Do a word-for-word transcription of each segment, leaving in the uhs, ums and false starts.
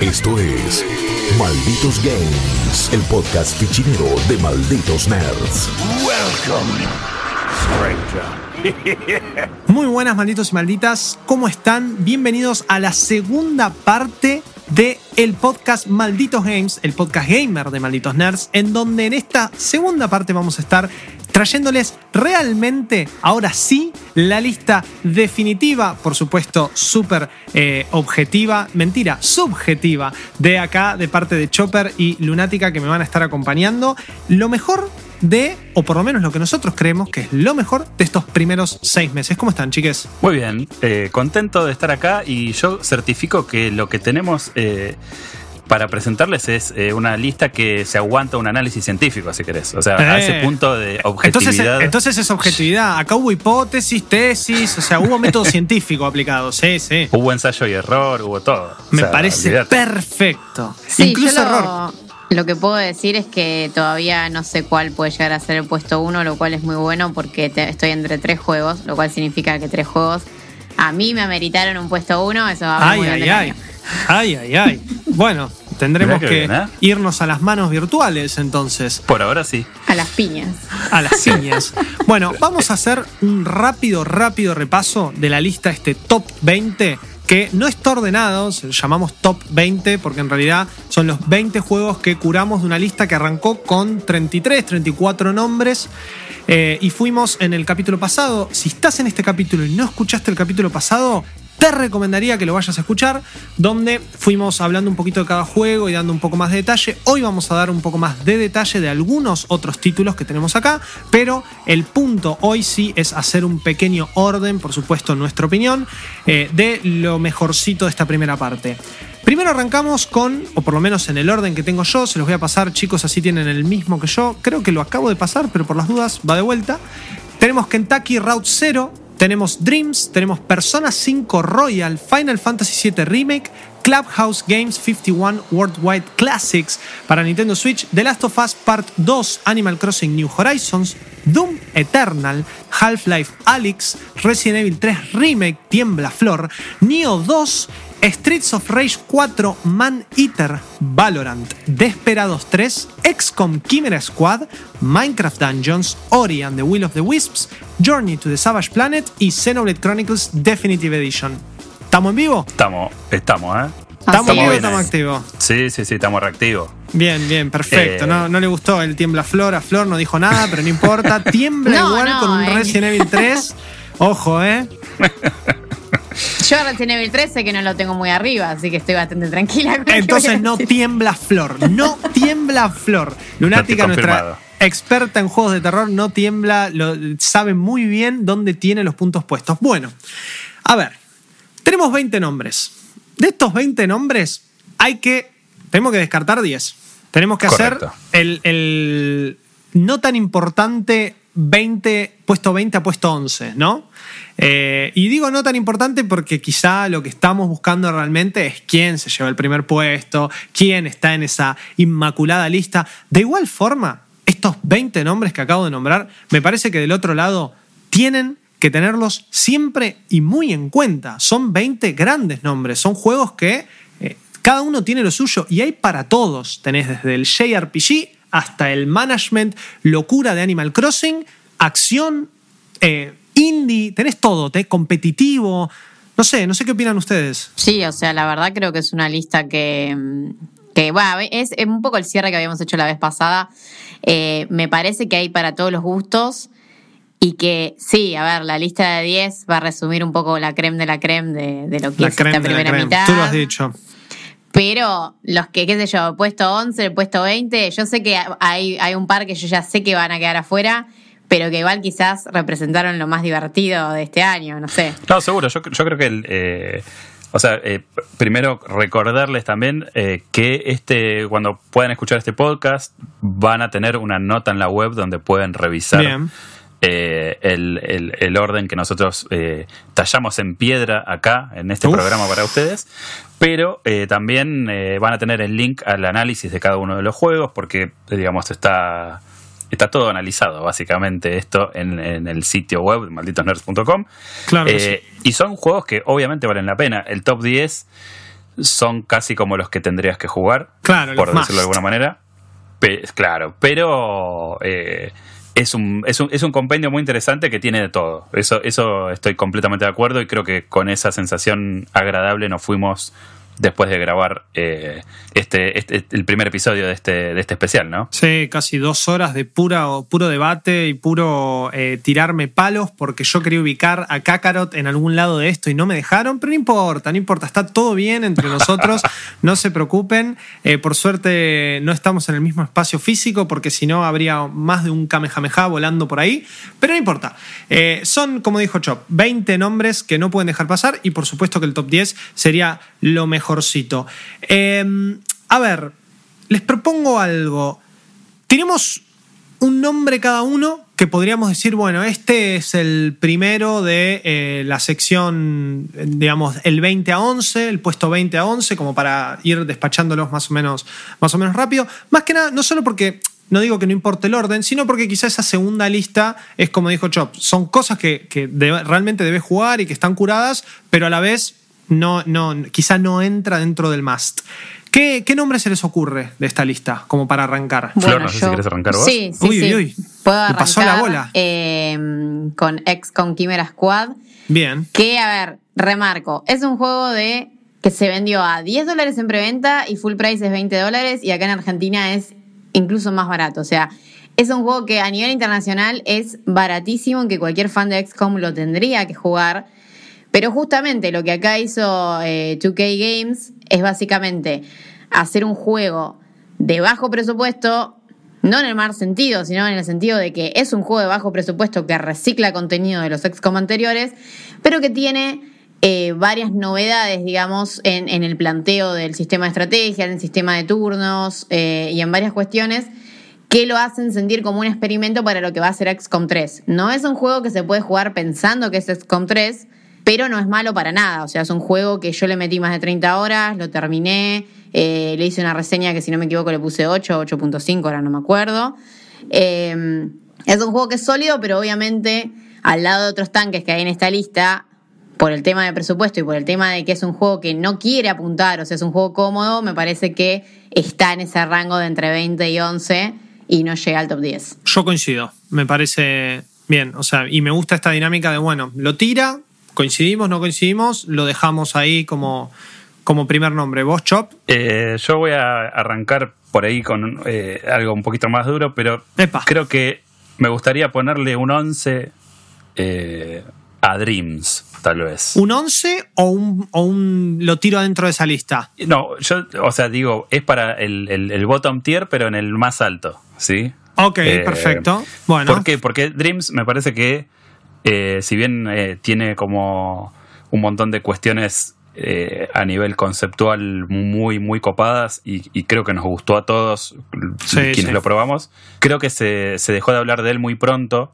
Esto es Malditos Games, el podcast fichinero de Malditos Nerds. Welcome, stranger. Muy buenas, malditos y malditas, ¿cómo están? Bienvenidos a la segunda parte de el podcast Malditos Games, el podcast gamer de Malditos Nerds, en donde en esta segunda parte vamos a estar trayéndoles realmente, ahora sí, la lista definitiva, por supuesto, súper eh, objetiva, mentira, subjetiva, de acá, de parte de Chopper y Lunática, que me van a estar acompañando. Lo mejor de, o por lo menos lo que nosotros creemos que es lo mejor de estos primeros seis meses. ¿Cómo están, chiques? Muy bien, eh, contento de estar acá y yo certifico que lo que tenemos eh, para presentarles es eh, una lista que se aguanta un análisis científico, si querés. O sea, eh. a ese punto de objetividad. Entonces, entonces es objetividad. Acá hubo hipótesis, tesis, o sea, hubo método científico aplicado. Sí, sí. Hubo ensayo y error, hubo todo. Me o sea, parece olvidate. Perfecto. Sí, Incluso yo lo, error. Lo que puedo decir es que todavía no sé cuál puede llegar a ser el puesto uno, lo cual es muy bueno porque te, estoy entre tres juegos, lo cual significa que tres juegos a mí me ameritaron un puesto uno. Eso va Ay, muy ay, bien. ay. Ay, ay, ay. Bueno, tendremos Mirá que que bien, ¿eh? irnos a las manos virtuales entonces. Por ahora sí. A las piñas. A las ciñas. Bueno, vamos a hacer un rápido, rápido repaso de la lista, este top veinte, que no está ordenado, se lo llamamos top veinte, porque en realidad son los veinte juegos que curamos de una lista que arrancó con treinta y tres, treinta y cuatro nombres. Eh, y fuimos en el capítulo pasado. Si estás en este capítulo y no escuchaste el capítulo pasado, te recomendaría que lo vayas a escuchar, donde fuimos hablando un poquito de cada juego y dando un poco más de detalle. Hoy vamos a dar un poco más de detalle de algunos otros títulos que tenemos acá, pero el punto hoy sí es hacer un pequeño orden, por supuesto en nuestra opinión, eh, de lo mejorcito de esta primera parte. Primero arrancamos con, o por lo menos en el orden que tengo yo, se los voy a pasar, chicos, así tienen el mismo que yo. Creo que lo acabo de pasar, pero por las dudas va de vuelta. Tenemos Kentucky Route Zero, tenemos Dreams, tenemos Persona cinco Royal, Final Fantasy siete Remake, Clubhouse Games cincuenta y uno Worldwide Classics para Nintendo Switch, The Last of Us Part dos, Animal Crossing New Horizons, Doom Eternal, Half-Life Alyx, Resident Evil tres Remake, Tiembla Flor, Nioh dos, Streets of Rage cuatro, Man Eater, Valorant, Desperados tres, X COM Chimera Squad, Minecraft Dungeons, Ori and the Will of the Wisps, Journey to the Savage Planet y Xenoblade Chronicles Definitive Edition. ¿Estamos en vivo? Estamos, estamos, ¿eh? ¿Estamos en vivo o bien, estamos eh. activos? Sí, sí, sí, estamos reactivos. Bien, bien, perfecto. Eh. No, no le gustó el Tiembla Flor, a Flor no dijo nada, pero no importa. Tiembla No, igual no, con un eh. Resident Evil tres. Ojo, ¿eh? Yo Resident Evil tres sé que no lo tengo muy arriba, así que estoy bastante tranquila con lo que Entonces voy a no decir. tiembla Flor. No tiembla Flor. Lunática, nuestra Confirmado. experta en juegos de terror, no tiembla, lo, sabe muy bien dónde tiene los puntos puestos. Bueno, a ver, tenemos veinte nombres. De estos veinte nombres, hay que, tenemos que descartar diez. Tenemos que Correcto. hacer el, el no tan importante veinte, puesto veinte a puesto once, ¿no? Eh, y digo no tan importante porque quizá lo que estamos buscando realmente es quién se lleva el primer puesto, quién está en esa inmaculada lista. De igual forma, estos veinte nombres que acabo de nombrar, me parece que del otro lado tienen que tenerlos siempre y muy en cuenta. Son veinte grandes nombres, son juegos que eh, cada uno tiene lo suyo y hay para todos. Tenés desde el J R P G hasta el management, locura de Animal Crossing, acción, eh, indie, tenés todo, tenés competitivo. No sé, no sé qué opinan ustedes. Sí, o sea, la verdad creo que es una lista que, que bueno, es un poco el cierre que habíamos hecho la vez pasada. Eh, me parece que hay para todos los gustos y que, sí, a ver, la lista de diez va a resumir un poco la creme de la creme de, de lo que La es creme esta de la primera creme. mitad. Tú lo has dicho. Pero los que, qué sé yo, el puesto once, el puesto veinte, yo sé que hay, hay un par que yo ya sé que van a quedar afuera, pero que igual quizás representaron lo más divertido de este año, no sé. No, seguro, yo, yo creo que el, eh, o sea, eh, primero recordarles también eh, que este, cuando puedan escuchar este podcast, van a tener una nota en la web donde pueden revisar Bien. eh, el, el, el orden que nosotros eh, tallamos en piedra acá, en este Uf. programa para ustedes. Pero eh, también eh, van a tener el link al análisis de cada uno de los juegos, porque, digamos, está, está todo analizado, básicamente, esto en, en el sitio web de malditos nerds punto com. Claro que Eh, y son juegos que obviamente valen la pena. El top diez son casi como los que tendrías que jugar, claro, por los decirlo de must. alguna manera. Pe- claro, pero eh, es, un, es, un, es un compendio muy interesante que tiene de todo. Eso, eso estoy completamente de acuerdo y creo que con esa sensación agradable nos fuimos después de grabar eh, este, este el primer episodio de este, de este especial, ¿no? Sí, casi dos horas de pura, puro debate y puro eh, tirarme palos porque yo quería ubicar a Kakarot en algún lado de esto y no me dejaron, pero no importa, no importa, está todo bien entre nosotros, no se preocupen. Eh, por suerte no estamos en el mismo espacio físico porque si no habría más de un Kamehameha volando por ahí, pero no importa. Eh, son, como dijo Chop, veinte nombres que no pueden dejar pasar y por supuesto que el top diez sería lo mejor. Mejorcito. Eh, a ver, les propongo algo. Tenemos un nombre cada uno que podríamos decir, bueno, este es el primero de eh, la sección, digamos, el veinte a once, el puesto veinte a once, como para ir despachándolos más o menos, más o menos rápido. Más que nada, no solo porque no digo que no importe el orden, sino porque quizá esa segunda lista es como dijo Chop, son cosas que, que de, realmente debes jugar y que están curadas, pero a la vez No, no, quizá no entra dentro del must. ¿Qué, qué nombre se les ocurre de esta lista como para arrancar? Flor, Bueno, no sé yo, si quieres arrancar vos. Sí, sí, uy, sí. Uy, uy. Puedo Me arrancar pasó la bola. Eh, con X COM Chimera Squad. Bien. Que, a ver, remarco, es un juego de que se vendió a diez dólares en preventa y full price es veinte dólares y acá en Argentina es incluso más barato. O sea, es un juego que a nivel internacional es baratísimo, que cualquier fan de X COM lo tendría que jugar. Pero justamente lo que acá hizo eh, dos K Games es básicamente hacer un juego de bajo presupuesto, no en el mal sentido, sino en el sentido de que es un juego de bajo presupuesto que recicla contenido de los X COM anteriores, pero que tiene eh, varias novedades, digamos, en, en el planteo del sistema de estrategia, en el sistema de turnos eh, y en varias cuestiones que lo hacen sentir como un experimento para lo que va a ser X COM tres. No es un juego que se puede jugar pensando que es X COM tres, pero no es malo para nada. O sea, es un juego que yo le metí más de treinta horas, lo terminé, eh, le hice una reseña que si no me equivoco le puse ocho, ocho punto cinco, ahora no me acuerdo. Eh, es un juego que es sólido, pero obviamente al lado de otros tanques que hay en esta lista, por el tema de presupuesto y por el tema de que es un juego que no quiere apuntar, o sea, es un juego cómodo, me parece que está en ese rango de entre veinte y once y no llega al top diez. Yo coincido, me parece bien, o sea, y me gusta esta dinámica de, bueno, lo tira, coincidimos, no coincidimos, lo dejamos ahí como, como primer nombre. ¿Vos, Chop? Eh, yo voy a arrancar por ahí con eh, algo un poquito más duro, pero Epa. creo que me gustaría ponerle un once eh, a Dreams, tal vez. ¿Un once o un, o un lo tiro adentro de esa lista? No, yo, o sea, digo, es para el, el, el bottom tier, pero en el más alto, ¿sí? Ok, Eh, perfecto. Bueno. ¿Por qué? Porque Dreams me parece que Eh, si bien eh, tiene como un montón de cuestiones eh, a nivel conceptual muy, muy copadas y, y creo que nos gustó a todos Sí, quienes sí. lo probamos, creo que se, se dejó de hablar de él muy pronto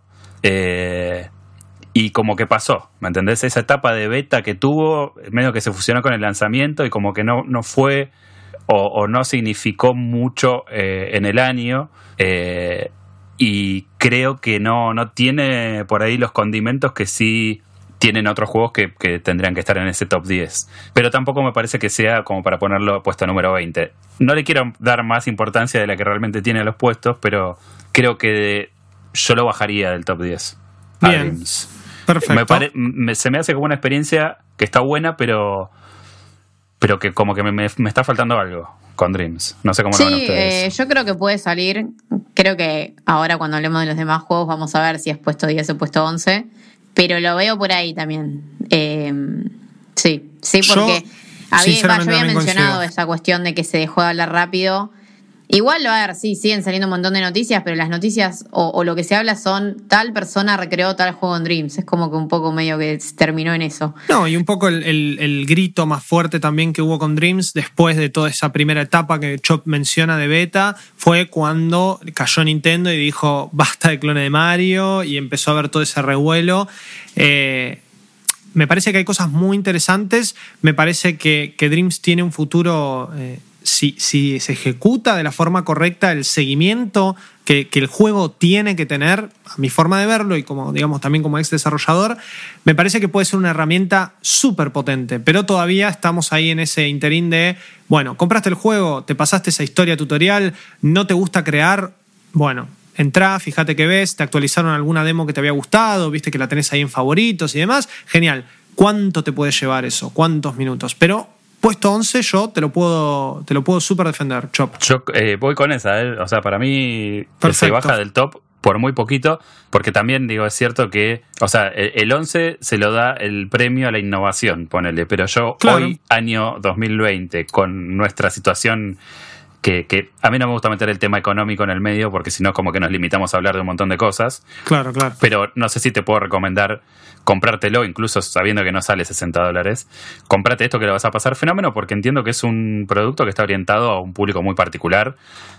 eh, y como que pasó, ¿me entendés? Esa etapa de beta que tuvo, medio que se fusionó con el lanzamiento y como que no, no fue o, o no significó mucho eh, en el año. Eh, Y creo que no, no tiene por ahí los condimentos que sí tienen otros juegos que, que tendrían que estar en ese top diez. Pero tampoco me parece que sea como para ponerlo puesto número veinte. No le quiero dar más importancia de la que realmente tiene a los puestos, pero creo que yo lo bajaría del top diez. Bien. Dreams. Perfecto. Me pare, me, se me hace como una experiencia que está buena, pero, pero que como que me, me, me está faltando algo con Dreams. No sé cómo lo ven Sí, ustedes. eh, yo creo que puede salir. Creo que ahora cuando hablemos de los demás juegos vamos a ver si es puesto diez o puesto once. Pero lo veo por ahí también. Eh, sí, sí, porque Yo, había, va, yo sinceramente, había también mencionado coincido. esa cuestión de que se dejó de hablar rápido. Igual, a ver, sí, siguen saliendo un montón de noticias, pero las noticias o, o lo que se habla son tal persona recreó tal juego en Dreams. Es como que un poco medio que terminó en eso. No, y un poco el, el, el grito más fuerte también que hubo con Dreams después de toda esa primera etapa que Chop menciona de beta fue cuando cayó Nintendo y dijo basta de clone de Mario y empezó a ver todo ese revuelo. Eh, me parece que hay cosas muy interesantes. Me parece que, que Dreams tiene un futuro... Eh, Si, si se ejecuta de la forma correcta el seguimiento que, que el juego tiene que tener, a mi forma de verlo y como, digamos, también como ex desarrollador, me parece que puede ser una herramienta súper potente, pero todavía estamos ahí en ese interín de, bueno, compraste el juego, te pasaste esa historia tutorial, no te gusta crear, bueno, entrá, fíjate que ves, te actualizaron alguna demo que te había gustado, viste que la tenés ahí en favoritos y demás, genial. ¿Cuánto te puede llevar eso? ¿Cuántos minutos? Pero puesto once yo te lo puedo te lo puedo súper defender, Chop. Yo eh, voy con esa, ¿eh? O sea, para mí Perfecto. Se baja del top por muy poquito, porque también, digo, es cierto que, o sea, el, el once se lo da el premio a la innovación, ponele, pero yo claro. Hoy, año dos mil veinte, con nuestra situación... Que, que a mí no me gusta meter el tema económico en el medio porque si no como que nos limitamos a hablar de un montón de cosas. Claro, claro. Pero no sé si te puedo recomendar comprártelo, incluso sabiendo que no sale sesenta dólares. Cómprate esto que le vas a pasar fenómeno porque entiendo que es un producto que está orientado a un público muy particular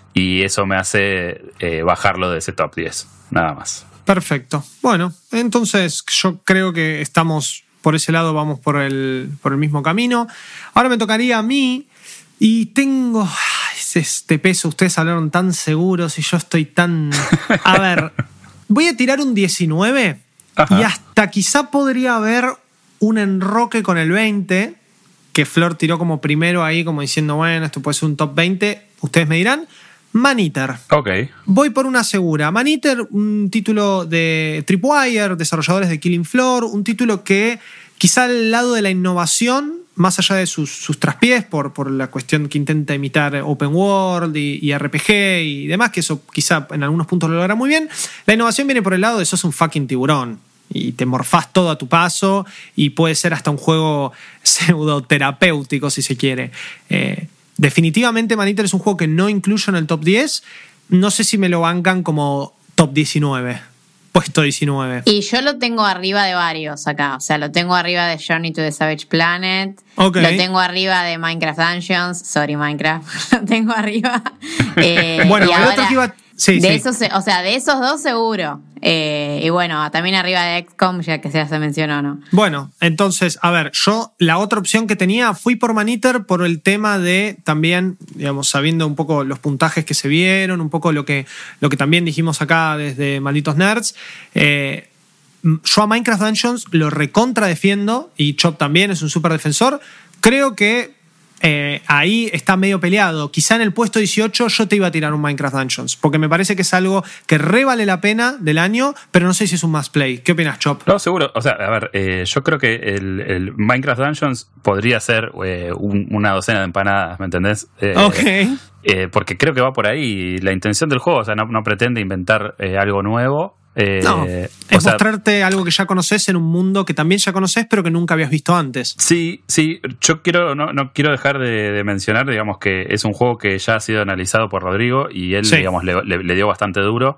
y eso me hace eh, bajarlo de ese top diez. Nada más. Perfecto. Bueno, entonces yo creo que estamos por ese lado, vamos por el, por el mismo camino. Ahora me tocaría a mí y tengo... este peso, ustedes hablaron tan seguros y yo estoy tan... A ver, voy a tirar un diecinueve. Ajá. Y hasta quizá podría haber un enroque con el veinte, que Flor tiró como primero ahí, como diciendo, bueno, esto puede ser un top veinte. Ustedes me dirán. Maneater. Ok. Voy por una segura. Maneater, un título de Tripwire, desarrolladores de Killing Floor, un título que quizá al lado de la innovación, más allá de sus, sus traspiés por, por la cuestión que intenta imitar Open World y, y R P G y demás, que eso quizá en algunos puntos lo logra muy bien, la innovación viene por el lado de sos un fucking tiburón y te morfás todo a tu paso y puede ser hasta un juego pseudoterapéutico si se quiere. Eh, definitivamente Maneater es un juego que no incluyo en el top diez, no sé si me lo bancan como top diecinueve. Puesto diecinueve. Y yo lo tengo arriba de varios acá. O sea, lo tengo arriba de Journey to the Savage Planet. Okay. Lo tengo arriba de Minecraft Dungeons. Sorry, Minecraft. Lo tengo arriba. Eh, bueno, y el ahora, otro que iba... Sí, de sí. Esos, o sea, de esos dos seguro. Eh, y bueno, también arriba de X COM, ya que ya se mencionó, ¿no? Bueno, entonces, a ver, yo la otra opción que tenía, fui por Maneater por el tema de también, digamos, sabiendo un poco los puntajes que se vieron, un poco lo que, lo que también dijimos acá desde Malditos Nerds. Eh, yo a Minecraft Dungeons lo recontra defiendo y Chop también es un súper defensor. Creo que Eh, ahí está medio peleado. Quizá en el puesto dieciocho yo te iba a tirar un Minecraft Dungeons, porque me parece que es algo que re vale la pena del año, pero no sé si es un must play. ¿Qué opinas, Chop? No, seguro. O sea, a ver, eh, yo creo que el, el Minecraft Dungeons podría ser eh, un, una docena de empanadas, ¿me entendés? Eh, ok. Eh, porque creo que va por ahí la intención del juego. O sea, no, no pretende inventar eh, algo nuevo. Eh, no, es o sea, mostrarte algo que ya conoces en un mundo que también ya conoces pero que nunca habías visto antes. Sí, sí, yo quiero no, no quiero dejar de, de mencionar, digamos, que es un juego que ya ha sido analizado por Rodrigo y él, sí. digamos, le, le, le dio bastante duro.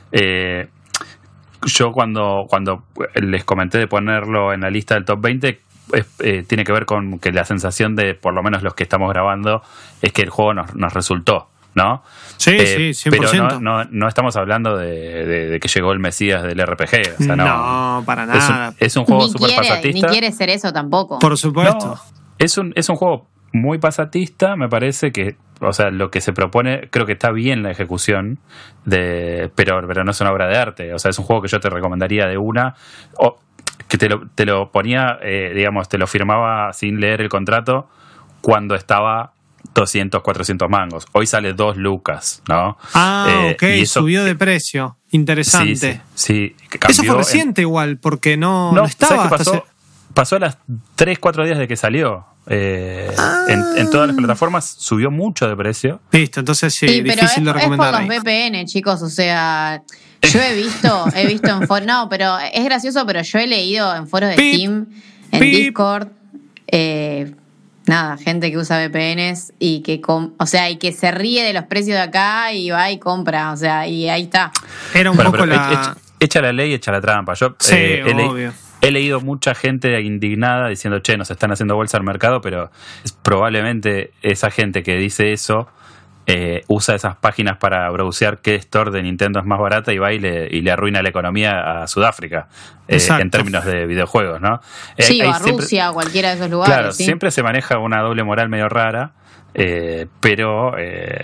Eh, yo cuando, cuando les comenté de ponerlo en la lista del top veinte, es, eh, tiene que ver con que la sensación de, por lo menos los que estamos grabando, es que el juego nos, nos resultó, ¿no? Sí, eh, sí, cien por ciento. Pero no, no, no estamos hablando de, de, de que llegó el Mesías del R P G. O sea, no, no, para nada. Es un, es un juego ni súper quiere, pasatista. Ni quiere ser eso tampoco. Por supuesto. No, es, un, es un juego muy pasatista, me parece que, o sea, lo que se propone, creo que está bien la ejecución, de, pero, pero no es una obra de arte. O sea, es un juego que yo te recomendaría de una, o que te lo, te lo ponía, eh, digamos, te lo firmaba sin leer el contrato cuando estaba doscientos, cuatrocientos mangos. Hoy sale dos lucas, ¿no? Ah, eh, ok, y eso, subió de precio. Interesante. Sí, sí, sí, eso fue reciente en, igual, porque no, no, no estaba. ¿sabes qué pasó? Hasta se... Pasó a las tres, cuatro días de que salió. Eh, ah. en, en todas las plataformas subió mucho de precio. Listo, entonces sí, sí difícil pero de es, recomendar. Es por los V P N, chicos, o sea, yo he visto, he visto en foros, no, pero es gracioso, pero yo he leído en foros de Pip. Steam, en Pip. Discord, eh, nada, gente que usa V P Ns y que, com- o sea, y que se ríe de los precios de acá y va y compra, o sea, y ahí está. Era un bueno, poco la... Echa, echa la ley, echa la trampa. Yo sí, eh, he, obvio. Le- he leído mucha gente indignada diciendo, che, nos están haciendo bolsa al mercado, pero es probablemente esa gente que dice eso eh, usa esas páginas para browsear qué store de Nintendo es más barata y va y le, y le arruina la economía a Sudáfrica eh, en términos de videojuegos, ¿no? Eh, sí, o a siempre, Rusia o cualquiera de esos lugares. Claro, ¿sí? siempre se maneja una doble moral medio rara, eh, pero... Eh,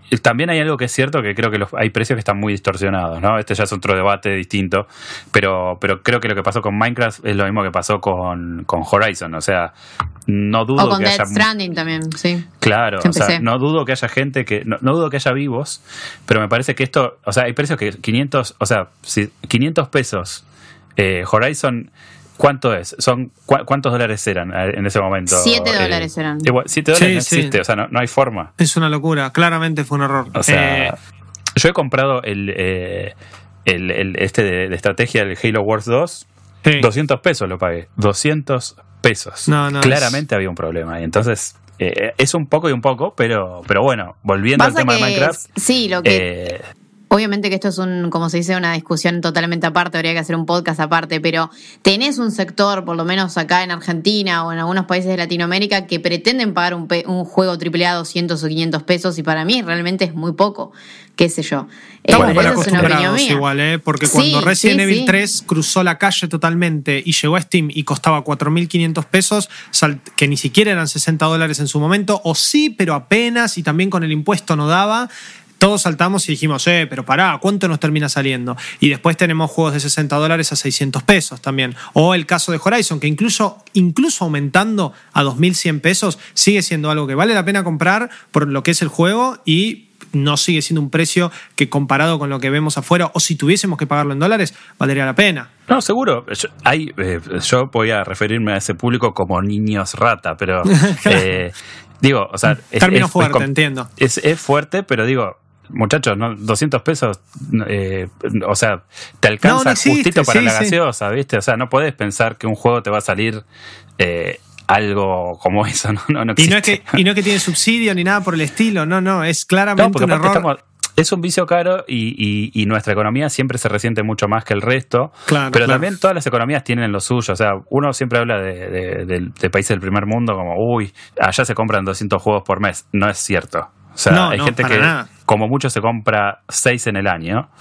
también hay algo que es cierto, que creo que los, hay precios que están muy distorsionados, ¿no? Este ya es otro debate distinto, pero, pero creo que lo que pasó con Minecraft es lo mismo que pasó con, con Horizon, o sea, no dudo o con que Death haya... Stranding también, sí. Claro, o sea, no dudo que haya gente que... No, no dudo que haya vivos, pero me parece que esto... O sea, hay precios que quinientos... O sea, si quinientos pesos eh, Horizon... ¿Cuánto es? Son cu- ¿Cuántos dólares eran en ese momento? Siete dólares eh, eran. Igual, siete dólares Sí, no existe, sí. o sea, no, no hay forma. Es una locura, claramente fue un error. O sea, Eh, yo he comprado el, eh, el, el este de, de estrategia, el Halo Wars dos, sí. doscientos pesos lo pagué. doscientos pesos. No, no, Claramente es... había un problema. Y entonces, eh, es un poco y un poco, pero, pero bueno, volviendo Pasa al tema de Minecraft. Es, sí, lo que... Eh, Obviamente que esto es un, como se dice, una discusión totalmente aparte, habría que hacer un podcast aparte, pero tenés un sector, por lo menos acá en Argentina o en algunos países de Latinoamérica, que pretenden pagar un, pe- un juego triple A doscientos o quinientos pesos, y para mí realmente es muy poco, qué sé yo. Eh, Estamos pero mal esa es una opinión acostumbrados mía. igual, ¿eh? Porque cuando Sí, Resident sí, Evil sí. tres cruzó la calle totalmente y llegó a Steam y costaba cuatro mil quinientos pesos, sal- que ni siquiera eran sesenta dólares en su momento, o sí, pero apenas, y también con el impuesto no daba. Todos saltamos y dijimos, eh, pero pará, ¿cuánto nos termina saliendo? Y después tenemos juegos de sesenta dólares a seiscientos pesos también. O el caso de Horizon, que incluso, incluso aumentando a dos mil cien pesos, sigue siendo algo que vale la pena comprar por lo que es el juego y no sigue siendo un precio que comparado con lo que vemos afuera, o si tuviésemos que pagarlo en dólares, valdría la pena. No, seguro. Yo, hay, eh, yo voy a referirme a ese público como niños rata, pero eh, digo, o sea... Es, Término es, fuerte, es, entiendo. Es, es fuerte, pero digo... Muchachos, ¿no? doscientos pesos, eh, o sea, te alcanza no, no existe, justito para sí, la sí. gaseosa, ¿viste? O sea, no podés pensar que un juego te va a salir eh, algo como eso, no, no, no Y existe. no, es que, y no es que tiene subsidio ni nada por el estilo, no, no, es claramente No, porque un aparte error. estamos, es un vicio caro y, y, y nuestra economía siempre se resiente mucho más que el resto. Claro, pero claro. también todas las economías tienen lo suyo. O sea, uno siempre habla de, de, de, de países del primer mundo como, uy, allá se compran doscientos juegos por mes. No es cierto. O sea, No, hay no, gente para que nada. como mucho se compra seis en el año.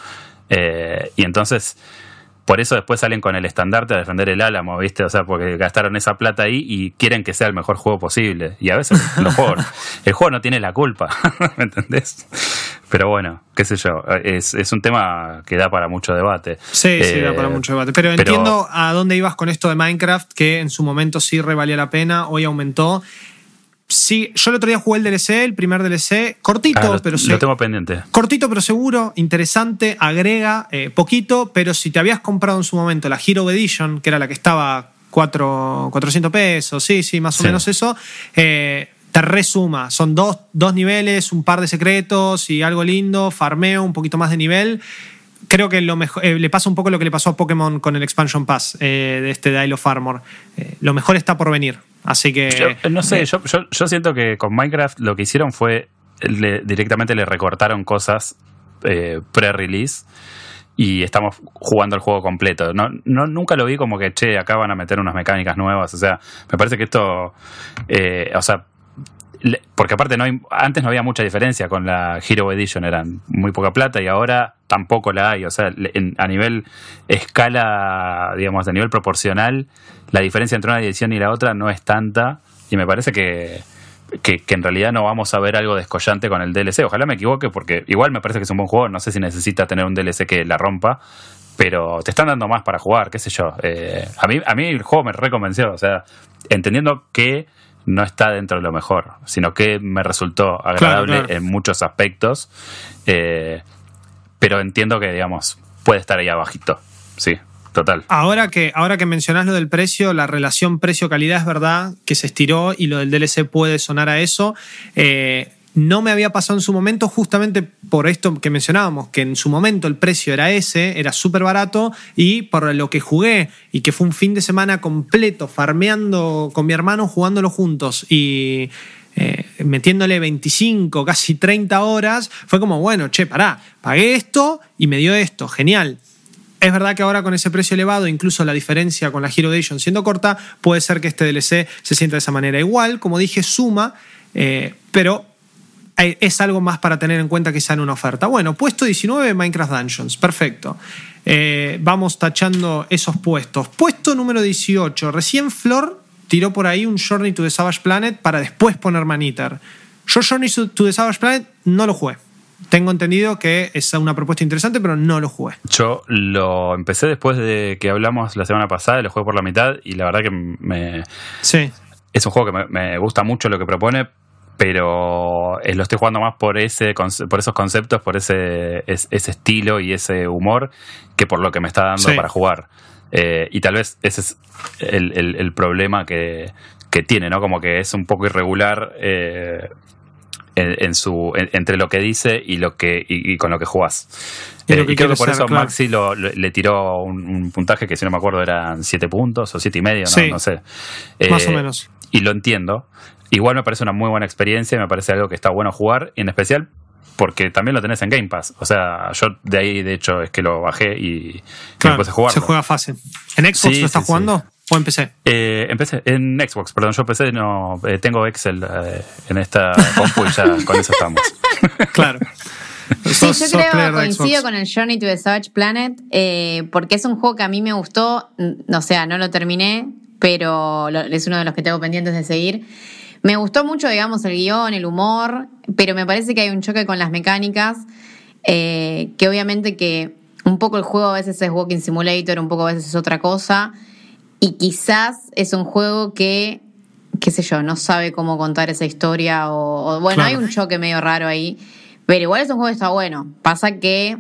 Eh, y entonces... Por eso después salen con el estandarte a defender el Álamo, ¿viste? O sea, porque gastaron esa plata ahí y quieren que sea el mejor juego posible. Y a veces los juegos, el juego no tiene la culpa, ¿me entendés? Pero bueno, qué sé yo, es, es un tema que da para mucho debate. Sí, eh, sí, da para mucho debate. Pero, pero entiendo a dónde ibas con esto de Minecraft, que en su momento sí revalía la pena, hoy aumentó. Sí, yo el otro día jugué el D L C, el primer D L C, cortito, ah, lo, pero lo se- tengo pendiente. cortito pero seguro, interesante, agrega eh, poquito, pero si te habías comprado en su momento la Hero Edition, que era la que estaba cuatro, cuatrocientos pesos, sí, sí, más o Sí. menos eso, eh, te resuma. Son dos, dos niveles, un par de secretos y algo lindo, farmeo, un poquito más de nivel. Creo que lo mejor, eh, le pasa un poco lo que le pasó a Pokémon con el Expansion Pass eh, de este de Isle of Armor. Eh, lo mejor está por venir. Así que. Yo, no sé, eh, yo, yo, yo siento que con Minecraft lo que hicieron fue le, directamente le recortaron cosas eh, pre-release y estamos jugando el juego completo. No, no, nunca lo vi como que, che, acá van a meter unas mecánicas nuevas. O sea, me parece que esto, eh, o sea, le, porque aparte no hay, antes no había mucha diferencia con la Hero Edition, eran muy poca plata y ahora tampoco la hay. O sea, en, a nivel escala, digamos, a nivel proporcional, la diferencia entre una edición y la otra no es tanta y me parece que, que, que en realidad no vamos a ver algo descollante con el D L C. Ojalá me equivoque porque igual me parece que es un buen juego, no sé si necesita tener un D L C que la rompa, pero te están dando más para jugar, qué sé yo. Eh, a mí, a mí el juego me reconvenció, o sea, entendiendo que no está dentro de lo mejor, sino que me resultó agradable Claro, claro. en muchos aspectos, eh, pero entiendo que, digamos, puede estar ahí abajito, sí, total. Ahora que, ahora que mencionás lo del precio, la relación precio-calidad es verdad que se estiró y lo del D L C puede sonar a eso. Eh, no me había pasado en su momento justamente por esto que mencionábamos, que en su momento el precio era ese, era súper barato y por lo que jugué y que fue un fin de semana completo farmeando con mi hermano, jugándolo juntos y... Eh, metiéndole veinticinco, casi treinta horas, fue como, bueno, che, pará, pagué esto y me dio esto, genial. Es verdad que ahora con ese precio elevado, incluso la diferencia con la Hero Edition siendo corta, puede ser que este D L C se sienta de esa manera. Igual, como dije, suma, eh, pero es algo más para tener en cuenta que sea en una oferta. Bueno, puesto diecinueve, Minecraft Dungeons, perfecto. Eh, vamos tachando esos puestos. Puesto número dieciocho, recién Flor tiró por ahí un Journey to the Savage Planet para después poner Man Eater. Yo Journey to the Savage Planet no lo jugué. tengo entendido que es una propuesta interesante, pero no lo jugué. Yo lo empecé después de que hablamos la semana pasada, lo jugué por la mitad y la verdad que me... Sí. Es un juego que me, me gusta mucho lo que propone, pero lo estoy jugando más por ese por esos conceptos, por ese, ese estilo y ese humor, que por lo que me está dando sí. para jugar. Eh, y tal vez ese es el, el, el problema que, que tiene, ¿no? Como que es un poco irregular eh, en, en su en, entre lo que dice y lo que y, y con lo que jugás. Y, eh, y creo que por ser, eso claro. Maxi lo, lo, le tiró un, un puntaje que, si no me acuerdo, eran siete puntos o siete y medio, no, sí. no sé. Más eh, o menos. Y lo entiendo. Igual me parece una muy buena experiencia, me parece algo que está bueno jugar, en especial porque también lo tenés en Game Pass. O sea, yo de ahí, de hecho, es que lo bajé y, claro, y empecé a jugarlo. Se juega fácil. ¿En Xbox sí, lo estás sí, jugando? Sí. ¿O en P C? Eh, empecé en Xbox, perdón, yo P C no eh, tengo Excel eh, en esta compu y ya con eso estamos. Claro. Sí, yo creo, coincido con el Journey to the Savage Planet, eh, porque es un juego que a mí me gustó, o sea, no lo terminé, pero lo, es uno de los que tengo pendientes de seguir. Me gustó mucho, digamos, el guión, el humor, pero me parece que hay un choque con las mecánicas, eh, que obviamente que un poco el juego a veces es Walking Simulator, un poco a veces es otra cosa, y quizás es un juego que, qué sé yo, no sabe cómo contar esa historia, o, o bueno, claro. hay un choque medio raro ahí, pero igual es un juego que está bueno. Pasa que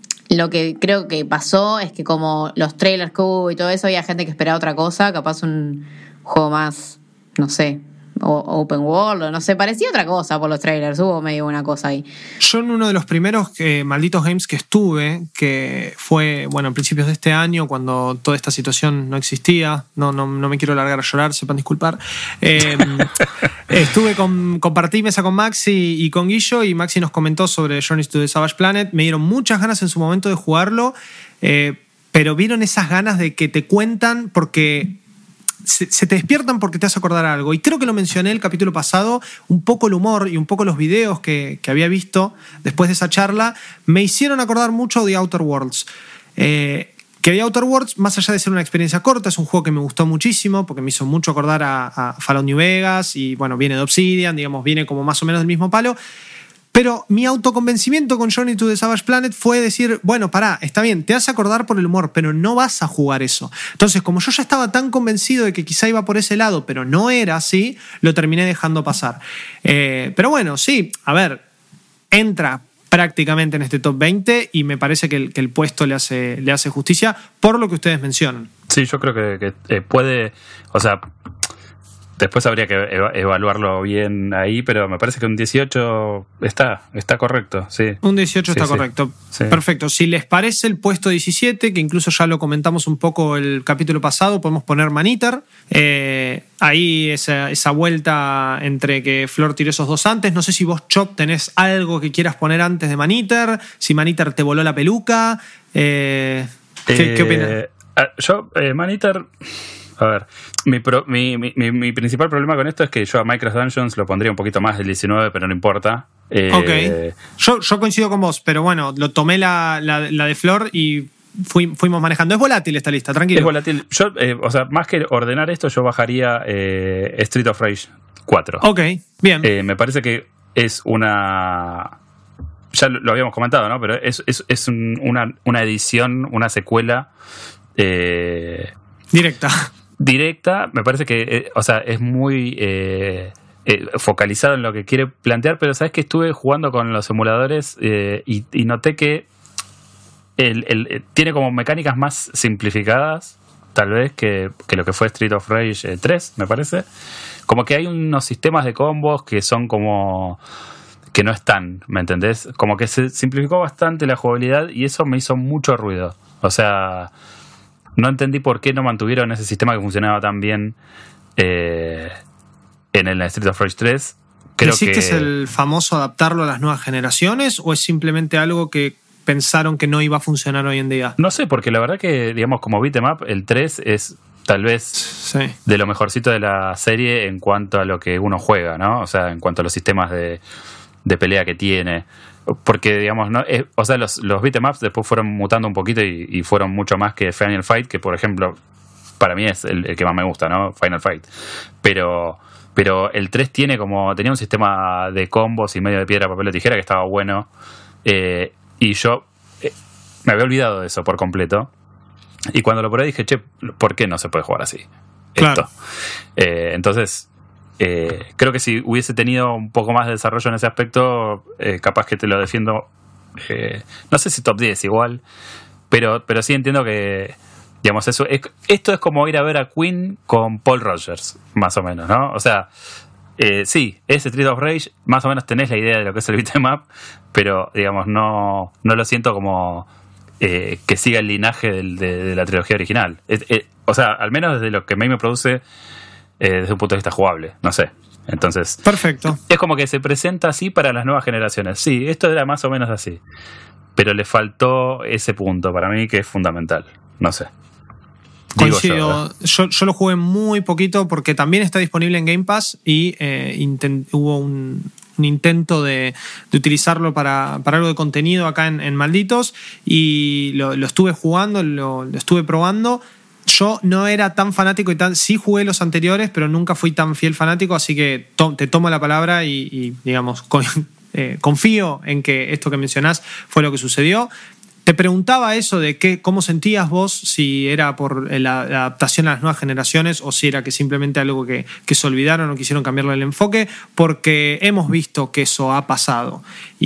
lo que creo que pasó es que como los trailers que hubo y todo eso, había gente que esperaba otra cosa, capaz un juego más, no sé, o open world, o no sé, parecía otra cosa por los trailers, hubo medio una cosa ahí. Yo en uno de los primeros eh, malditos games que estuve, que fue, bueno, a principios de este año, cuando toda esta situación no existía, no, no, no me quiero largar a llorar, sepan disculpar, eh, estuve con, compartí mesa con Maxi y con Guillo, y Maxi nos comentó sobre Journey to the Savage Planet. Me dieron muchas ganas en su momento de jugarlo, eh, pero vieron esas ganas de que te cuentan porque... Se, se te despiertan porque te hace acordar algo. Y creo que lo mencioné el capítulo pasado, un poco el humor y un poco los videos que, que había visto después de esa charla me hicieron acordar mucho de Outer Worlds. Eh, que The Outer Worlds, más allá de ser una experiencia corta, es un juego que me gustó muchísimo porque me hizo mucho acordar a, a Fallout New Vegas, y bueno, viene de Obsidian, digamos, viene como más o menos del mismo palo. Pero mi autoconvencimiento con Journey to the Savage Planet fue decir, bueno, pará, está bien, te hace acordar por el humor, pero no vas a jugar eso. Entonces, como yo ya estaba tan convencido de que quizá iba por ese lado, pero no era así, lo terminé dejando pasar. Eh, pero bueno, sí, a ver, entra prácticamente en este top veinte y me parece que el, que el puesto le hace, le hace justicia por lo que ustedes mencionan. Sí, yo creo que, que eh, puede, o sea... Después habría que evaluarlo bien ahí, pero me parece que un dieciocho está, está correcto, sí. Un dieciocho sí, está sí. correcto. Sí. Perfecto. Si les parece el puesto diecisiete, que incluso ya lo comentamos un poco el capítulo pasado, podemos poner Maneater. Eh, ahí esa, esa vuelta entre que Flor tiró esos dos antes. No sé si vos, Chop, tenés algo que quieras poner antes de Maneater. Si Maneater te voló la peluca. Eh, ¿qué, eh, ¿Qué opinas? Yo, eh, Maneater... A ver, mi, pro, mi, mi, mi principal problema con esto es que yo a Minecraft Dungeons lo pondría un poquito más del diecinueve, pero no importa. Eh, ok. Yo, yo coincido con vos, pero bueno, lo tomé la, la, la de Flor y fui, fuimos manejando. Es volátil esta lista, tranquilo. Es volátil. Yo, eh, o sea, más que ordenar esto, yo bajaría eh, Street of Rage cuatro. Ok, bien. Eh, me parece que es una... Ya lo habíamos comentado, ¿no? Pero es, es, es un, una, una edición, una secuela... Eh, directa. Directa, me parece que, eh, o sea, es muy eh, eh, focalizado en lo que quiere plantear, pero sabes que estuve jugando con los emuladores eh, y, y noté que el, el, el, tiene como mecánicas más simplificadas, tal vez, que, que lo que fue Street of Rage tres, me parece. Como que hay unos sistemas de combos que son como... que no están, ¿me entendés? Como que se simplificó bastante la jugabilidad y eso me hizo mucho ruido. O sea... No entendí por qué no mantuvieron ese sistema que funcionaba tan bien eh, en el Street of Rage tres. Creo ¿Decís que... que es el famoso adaptarlo a las nuevas generaciones o es simplemente algo que pensaron que no iba a funcionar hoy en día? No sé, porque la verdad que, digamos, como beat'em up, el tres es tal vez sí. de lo mejorcito de la serie en cuanto a lo que uno juega, ¿no? O sea, en cuanto a los sistemas de, de pelea que tiene. Porque, digamos, no es, o sea, los, los beat'em ups después fueron mutando un poquito y, y fueron mucho más que Final Fight, que por ejemplo, para mí es el, el que más me gusta, ¿no? Final Fight. Pero, pero el tres tiene como, tenía un sistema de combos y medio de piedra, papel o tijera que estaba bueno. Eh, y yo eh, me había olvidado de eso por completo. Y cuando lo probé dije, che, ¿por qué no se puede jugar así? Claro. Esto. Eh, entonces, eh, creo que si hubiese tenido un poco más de desarrollo en ese aspecto, eh, capaz que te lo defiendo. Eh, no sé si top diez igual, pero, pero sí entiendo que, digamos, eso es, esto es como ir a ver a Queen con Paul Rogers, más o menos, ¿no? O sea, eh, sí, es Street of Rage, más o menos tenés la idea de lo que es el beat'em up, pero, digamos, no, no lo siento como eh, que siga el linaje del, de, de la trilogía original. Es, eh, o sea, al menos desde lo que a mí me produce eh, desde un punto de vista jugable, no sé. Entonces, perfecto. Es como que se presenta así para las nuevas generaciones. Sí, esto era más o menos así. Pero le faltó ese punto para mí que es fundamental. No sé. Coincido. Yo, yo, yo lo jugué muy poquito porque también está disponible en Game Pass y eh, intent, hubo un, un intento de, de utilizarlo para, para algo de contenido acá en, en Malditos y lo, lo estuve jugando, lo, lo estuve probando. Yo no era tan fanático y tan. Sí jugué los anteriores, pero nunca fui tan fiel fanático, así que to, te tomo la palabra y, y digamos, con, eh, confío en que esto que mencionás fue lo que sucedió. Te preguntaba eso de qué, cómo sentías vos, si era por la, la adaptación a las nuevas generaciones o si era que simplemente algo que, que se olvidaron o quisieron cambiarle el enfoque, porque hemos visto que eso ha pasado.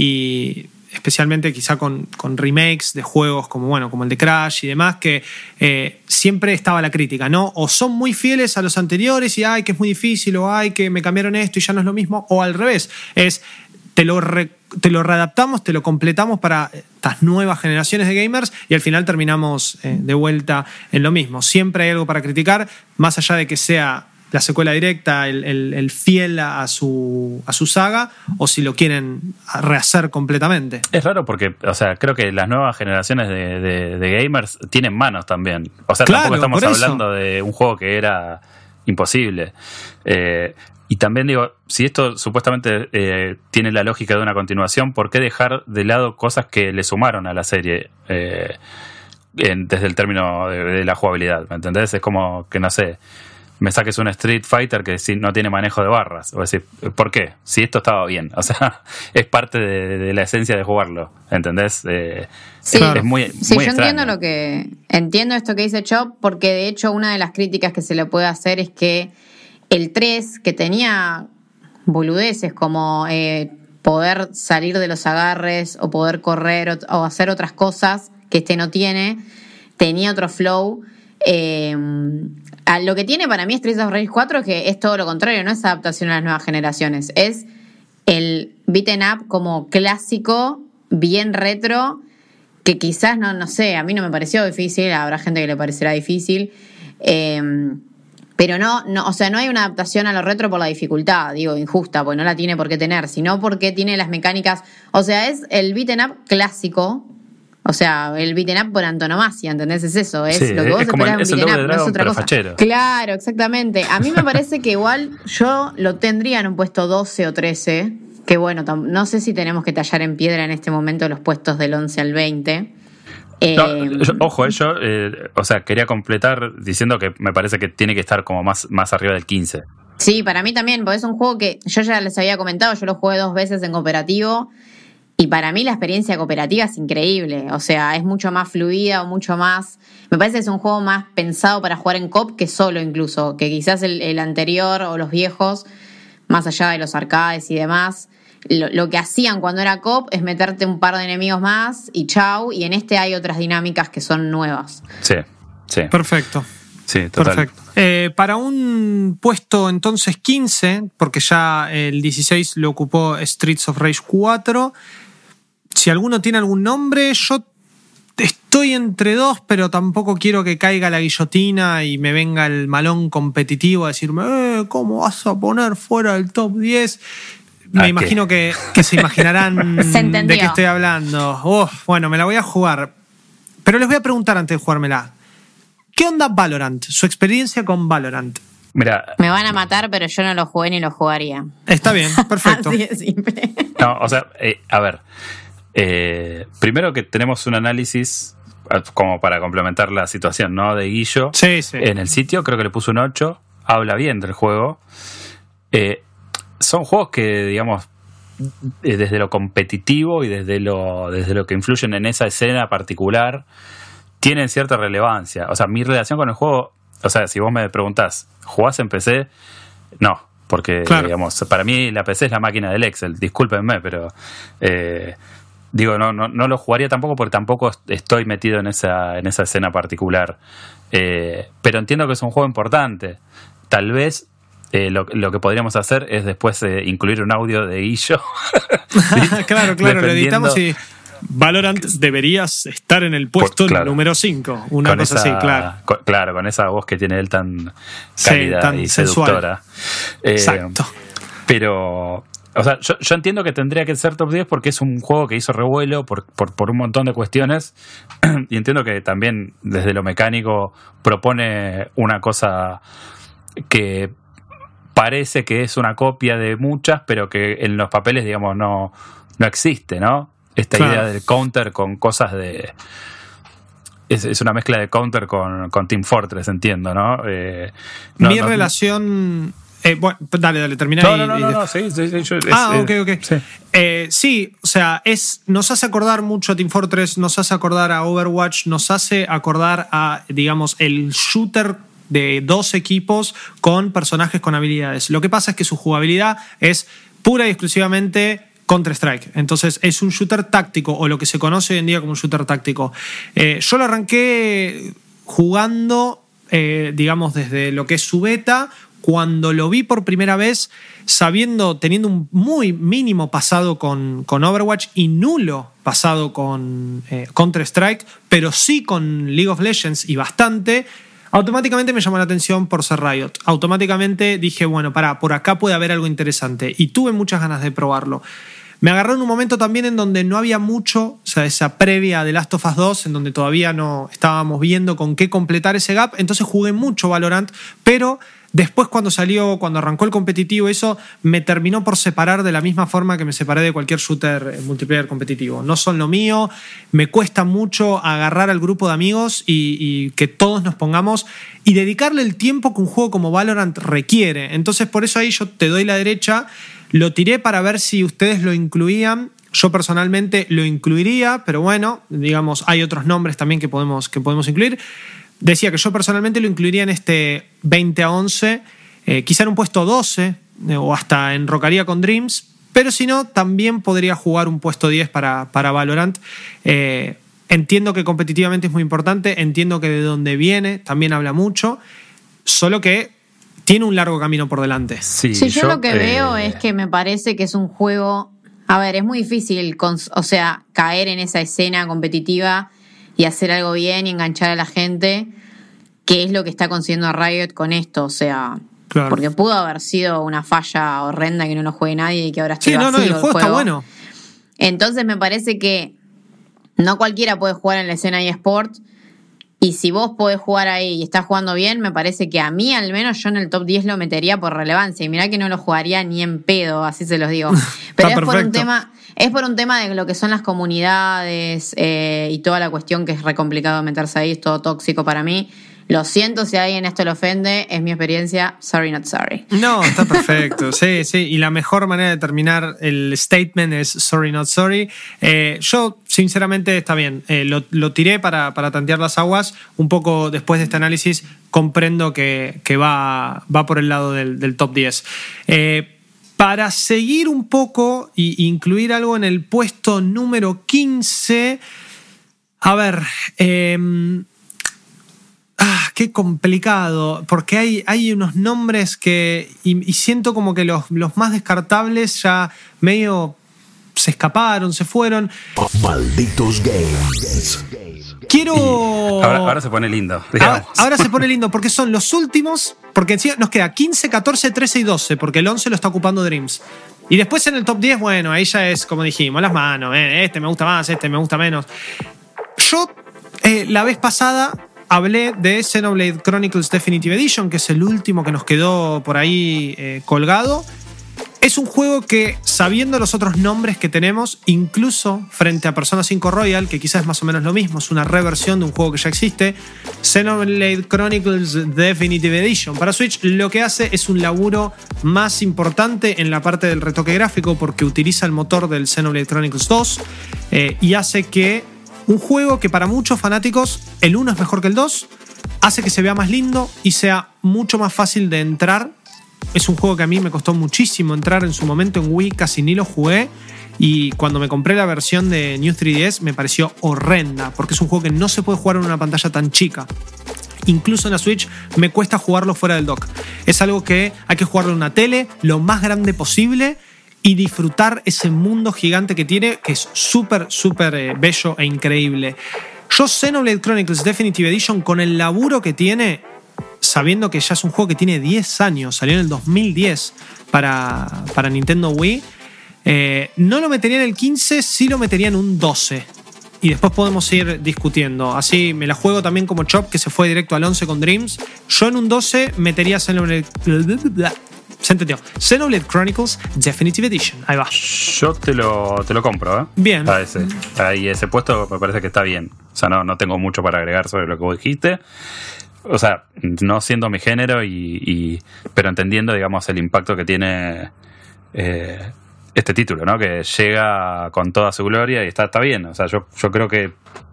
Y especialmente quizá con, con remakes de juegos como, bueno, como el de Crash y demás, que eh, siempre estaba la crítica, ¿no? O son muy fieles a los anteriores y ay, que es muy difícil, o ay, que me cambiaron esto y ya no es lo mismo, o al revés, es te lo, re, te lo readaptamos, te lo completamos para estas nuevas generaciones de gamers y al final terminamos eh, de vuelta en lo mismo. Siempre hay algo para criticar, más allá de que sea la secuela directa, el, el, el fiel a su, a su saga, o si lo quieren rehacer completamente. Es raro porque, o sea, creo que las nuevas generaciones de, de, de gamers tienen manos también. O sea, claro, tampoco estamos hablando de un juego que era imposible. Eh, y también digo, si esto supuestamente eh, tiene la lógica de una continuación, ¿por qué dejar de lado cosas que le sumaron a la serie eh, en, desde el término de, de la jugabilidad? ¿Me entendés? Es como que, no sé, me saques un Street Fighter que si no tiene manejo de barras. O decir, ¿por qué? Si esto estaba bien. O sea, es parte de, de la esencia de jugarlo. ¿Entendés? Eh, sí, es, es muy, sí muy yo extraño. entiendo lo que. Entiendo esto que dice Chop, porque de hecho una de las críticas que se le puede hacer es que el tres, que tenía boludeces como eh, poder salir de los agarres o poder correr o, o hacer otras cosas que este no tiene, tenía otro flow. Eh, a lo que tiene para mí Streets of Rage cuatro es que es todo lo contrario, no es adaptación a las nuevas generaciones, es el beat'em up como clásico, bien retro, que quizás, no, no sé, a mí no me pareció difícil, habrá gente que le parecerá difícil, eh, pero no, no, o sea, no hay una adaptación a lo retro por la dificultad, digo, injusta, porque no la tiene por qué tener, sino porque tiene las mecánicas, o sea, es el beat'em up clásico. O sea, el beat'em up por antonomasia, ¿entendés? Es eso, es sí, lo que vos es como esperás el, de un beat'em up, Dragon, no es otra cosa. Fachero. Claro, exactamente. A mí me parece que igual yo lo tendría en un puesto doce o trece, que bueno, no sé si tenemos que tallar en piedra en este momento los puestos del once al veinte. Eh, no, yo, ojo, yo, eh, o sea, quería completar diciendo que me parece que tiene que estar como más, más arriba del quince. Sí, para mí también, porque es un juego que yo ya les había comentado, yo lo jugué dos veces en cooperativo. Y para mí la experiencia cooperativa es increíble, o sea, es mucho más fluida o mucho más... Me parece que es un juego más pensado para jugar en coop que solo incluso, que quizás el, el anterior o los viejos, más allá de los arcades y demás, lo, lo que hacían cuando era coop es meterte un par de enemigos más y chau, y en este hay otras dinámicas que son nuevas. Sí, sí. Perfecto. Sí, total. Perfecto. Eh, para un puesto entonces quince, porque ya el dieciséis lo ocupó Streets of Rage cuatro... Si alguno tiene algún nombre, yo estoy entre dos, pero tampoco quiero que caiga la guillotina y me venga el malón competitivo a decirme, eh, ¿cómo vas a poner fuera del top diez? Me ¿A imagino que, que se imaginarán se de qué estoy hablando. Oh, bueno, me la voy a jugar. Pero les voy a preguntar antes de jugármela. ¿Qué onda Valorant? Su experiencia con Valorant. Mira, me van a matar, pero yo no lo jugué ni lo jugaría. Está bien, perfecto. Así de simple. No, o sea, eh, a ver... Eh, primero que tenemos un análisis como para complementar la situación, ¿no? De Guillo. Sí, sí. En el sitio creo que le puso un ocho. Habla bien del juego. Eh, son juegos que, digamos, eh, desde lo competitivo y desde lo, desde lo que influyen en esa escena particular, tienen cierta relevancia. O sea, mi relación con el juego, o sea, si vos me preguntás, ¿jugás en P C? No, porque, claro, digamos, para mí la P C es la máquina del Excel, discúlpenme, pero eh, digo, no, no, no lo jugaría tampoco porque tampoco estoy metido en esa, en esa escena particular. Eh, pero entiendo que es un juego importante. Tal vez eh, lo, lo que podríamos hacer es después eh, incluir un audio de Guillo. Claro, claro, lo editamos y Valorant deberías estar en el puesto, claro, número cinco. Una con cosa esa, así, claro. Con, claro, con esa voz que tiene él tan cálida, sí, tan y sensual, seductora. Eh, exacto. Pero, o sea, yo, yo entiendo que tendría que ser top diez porque es un juego que hizo revuelo por, por, por un montón de cuestiones. Y entiendo que también desde lo mecánico propone una cosa que parece que es una copia de muchas, pero que en los papeles, digamos, no, no existe, ¿no? Esta claro. idea del counter con cosas de... Es, es una mezcla de counter con, con Team Fortress, entiendo, ¿no? Eh, no Mi no, relación... Eh, bueno, dale, dale, termina no, ahí. No, no, no, no, sí, sí, sí yo, Ah, es, ok, ok. Sí. Eh, sí, o sea, es, nos hace acordar mucho a Team Fortress, nos hace acordar a Overwatch, nos hace acordar a, digamos, el shooter de dos equipos con personajes con habilidades. Lo que pasa es que su jugabilidad es pura y exclusivamente Counter-Strike. Entonces es un shooter táctico, o lo que se conoce hoy en día como un shooter táctico. Eh, yo lo arranqué jugando, eh, digamos, desde lo que es su beta. Cuando lo vi por primera vez, sabiendo, teniendo un muy mínimo pasado con, con Overwatch y nulo pasado con eh, Counter-Strike, pero sí con League of Legends y bastante, automáticamente me llamó la atención por ser Riot. Automáticamente dije, bueno, pará, por acá puede haber algo interesante. Y tuve muchas ganas de probarlo. Me agarró en un momento también en donde no había mucho, o sea, esa previa de Last of Us dos, en donde todavía no estábamos viendo con qué completar ese gap. Entonces jugué mucho Valorant, pero después cuando salió, cuando arrancó el competitivo, eso me terminó por separar de la misma forma que me separé de cualquier shooter multiplayer competitivo. No son lo mío, me cuesta mucho agarrar al grupo de amigos y, y que todos nos pongamos y dedicarle el tiempo que un juego como Valorant requiere. Entonces por eso ahí yo te doy la derecha. Lo tiré para ver si ustedes lo incluían. Yo personalmente lo incluiría, pero bueno, digamos, hay otros nombres también que podemos, que podemos incluir. Decía que yo personalmente lo incluiría en este veinte a once, eh, quizá en un puesto doce, eh, o hasta enrocaría con Dreams, pero si no, también podría jugar un puesto diez para, para Valorant. Eh, entiendo que competitivamente es muy importante, entiendo que de dónde viene también habla mucho, solo que tiene un largo camino por delante. Sí, sí yo, yo lo que eh... veo es que me parece que es un juego... A ver, es muy difícil, o sea, caer en esa escena competitiva y hacer algo bien y enganchar a la gente, que es lo que está consiguiendo Riot con esto, o sea... Claro. Porque pudo haber sido una falla horrenda que no lo juegue nadie y que ahora esté sí, vacío no, no, el el juego, juego está bueno. Entonces me parece que no cualquiera puede jugar en la escena eSport. Y si vos podés jugar ahí y estás jugando bien, me parece que a mí, al menos, yo en el top diez lo metería por relevancia. Y mirá que no lo jugaría ni en pedo, así se los digo. Pero es por un tema, es por un tema de lo que son las comunidades eh, y toda la cuestión que es re complicado meterse ahí, es todo tóxico para mí. Lo siento si a alguien esto le ofende, es mi experiencia, sorry not sorry. No, está perfecto, sí, sí, y la mejor manera de terminar el statement es sorry not sorry. Eh, yo, sinceramente, está bien, eh, lo, lo tiré para, para tantear las aguas, un poco después de este análisis comprendo que, que va, va por el lado del, del top diez. Eh, para seguir un poco e incluir algo en el puesto número quince, a ver... Eh, Ah, qué complicado, porque hay, hay unos nombres que... Y, y siento como que los, los más descartables ya medio se escaparon, se fueron. Malditos Games. Quiero... Ahora, ahora se pone lindo. Ahora, ahora se pone lindo, porque son los últimos, porque encima nos queda quince, catorce, trece y doce, porque el once lo está ocupando Dreams. Y después en el top diez, bueno, ahí ya es como dijimos, las manos, eh, este me gusta más, este me gusta menos. Yo, eh, la vez pasada... hablé de Xenoblade Chronicles Definitive Edition, que es el último que nos quedó por ahí eh, colgado. Es un juego que, sabiendo los otros nombres que tenemos, incluso frente a Persona cinco Royal, que quizás es más o menos lo mismo, es una reversión de un juego que ya existe, Xenoblade Chronicles Definitive Edition para Switch lo que hace es un laburo más importante en la parte del retoque gráfico porque utiliza el motor del Xenoblade Chronicles dos eh, y hace que un juego que para muchos fanáticos el uno es mejor que el dos, hace que se vea más lindo y sea mucho más fácil de entrar. Es un juego que a mí me costó muchísimo entrar en su momento en Wii, casi ni lo jugué. Y cuando me compré la versión de New tres D S me pareció horrenda, porque es un juego que no se puede jugar en una pantalla tan chica. Incluso en la Switch me cuesta jugarlo fuera del dock. Es algo que hay que jugarlo en una tele lo más grande posible y disfrutar ese mundo gigante que tiene, que es súper, súper eh, bello e increíble. Yo Xenoblade Chronicles Definitive Edition, con el laburo que tiene, sabiendo que ya es un juego que tiene diez años, salió en el dos mil diez para, para Nintendo Wii, eh, no lo metería en el quince, sí lo metería en un doce. Y después podemos ir discutiendo. Así me la juego también como Chop, que se fue directo al once con Dreams. Yo en un doce metería Xenoblade... Se entendió. Xenoblade Chronicles Definitive Edition. Ahí va. Yo te lo, te lo compro, ¿eh? Bien. A ese. Ahí ese puesto me parece que está bien. O sea, no, no tengo mucho para agregar sobre lo que vos dijiste. O sea, no siendo mi género, y, y pero entendiendo, digamos, el impacto que tiene eh, este título, ¿no? Que llega con toda su gloria y está, está bien. O sea, yo, yo creo que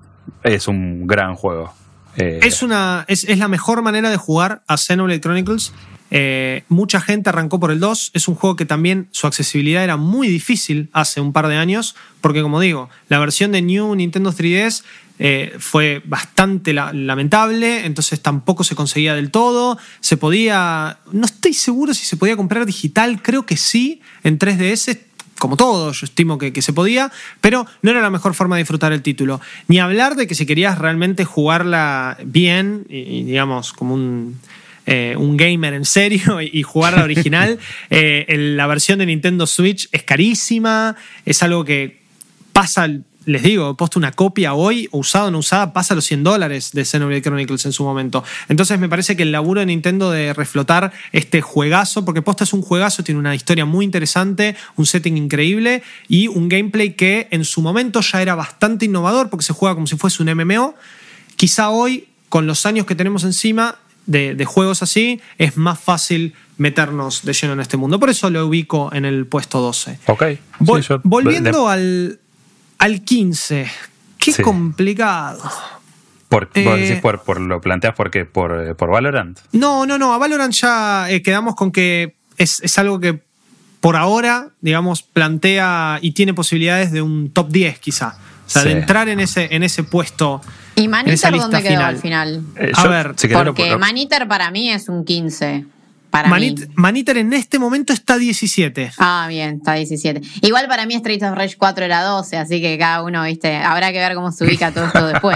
es un gran juego. Eh, es, una, es, es la mejor manera de jugar a Xenoblade Chronicles. Eh, mucha gente arrancó por el dos. Es un juego que también su accesibilidad era muy difícil hace un par de años, porque como digo, la versión de New Nintendo tres D S eh, fue bastante la, lamentable, entonces tampoco se conseguía del todo. Se podía, no estoy seguro si se podía comprar digital, creo que sí, en tres D S, como todo, yo estimo que, que se podía, pero no era la mejor forma de disfrutar el título. Ni hablar de que si querías realmente jugarla bien, y, y digamos, como un... Eh, un gamer en serio y jugar a la original, eh, el, la versión de Nintendo Switch es carísima, es algo que pasa, les digo, he puesto una copia hoy, usada o no usada, pasa los cien dólares de Xenoblade Chronicles en su momento. Entonces me parece que el laburo de Nintendo de reflotar este juegazo, porque posta es un juegazo, tiene una historia muy interesante, un setting increíble y un gameplay que en su momento ya era bastante innovador porque se juega como si fuese un M M O. Quizá hoy, con los años que tenemos encima De, de juegos así, es más fácil meternos de lleno en este mundo. Por eso lo ubico en el puesto doce. Ok. Vol- sí, yo, volviendo de, al, al quince. Qué sí. complicado. Por, Eh, ¿Vos decís por, por lo planteas por qué? ¿Por, por Valorant? No, no, no. A Valorant ya eh, quedamos con que es, es algo que por ahora, digamos, plantea y tiene posibilidades de un top diez quizá. O sea, sí. de entrar en ese, en ese puesto. ¿Y Maneater dónde quedó al final? Eh, a yo, ver, si porque lo... Maneater para mí es un quince. Para Manit, mí. Maneater en este momento está diecisiete. Ah, bien, está diecisiete. Igual para mí Streets of Rage cuatro era doce, así que cada uno, viste, habrá que ver cómo se ubica todo esto después.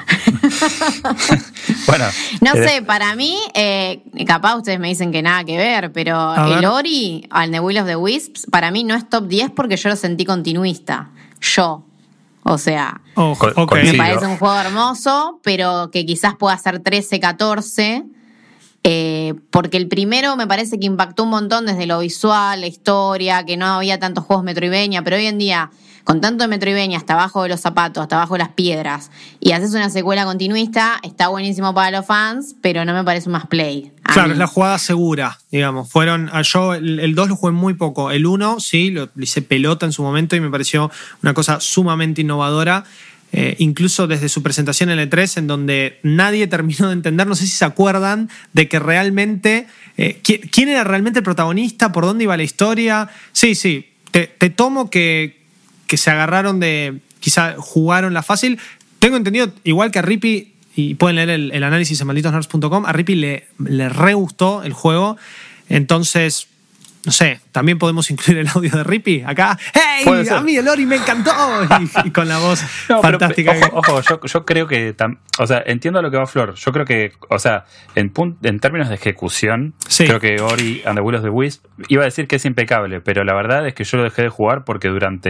Bueno. No eh. sé, para mí, eh, capaz ustedes me dicen que nada que ver, pero a el ver. Ori, al The Will of the Wisps, para mí no es top diez porque yo lo sentí continuista. Yo. O sea, oh, okay. me parece un juego hermoso, pero que quizás pueda ser trece, catorce. Eh, porque el primero me parece que impactó un montón desde lo visual, la historia, que no había tantos juegos Metroidvania, pero hoy en día, con tanto de Metroidvania hasta abajo de los zapatos, hasta abajo de las piedras, y haces una secuela continuista, está buenísimo para los fans, pero no me parece un más play. Claro, mí. es la jugada segura, digamos. Fueron, yo el, el dos lo jugué muy poco. El uno, sí, lo, lo hice pelota en su momento y me pareció una cosa sumamente innovadora. Eh, incluso desde su presentación en el E tres, en donde nadie terminó de entender, no sé si se acuerdan, de que realmente, eh, ¿quién, quién era realmente el protagonista? ¿Por dónde iba la historia? Sí, sí, te, te tomo que, que se agarraron de, quizá jugaron la fácil. Tengo entendido, igual que a Rippy, y pueden leer el, el análisis en malditos nerds punto com, a Rippy le, le re gustó el juego, entonces... No sé, también podemos incluir el audio de Rippy acá. ¡Hey! A mí el Ori me encantó. Y, y con la voz no, fantástica. Pero, ojo, ojo yo, yo creo que. Tam, o sea, entiendo a lo que va Flor. Yo creo que, o sea, en, punt, en términos de ejecución, sí. creo que Ori and the Will of the Wisp, iba a decir que es impecable, pero la verdad es que yo lo dejé de jugar porque durante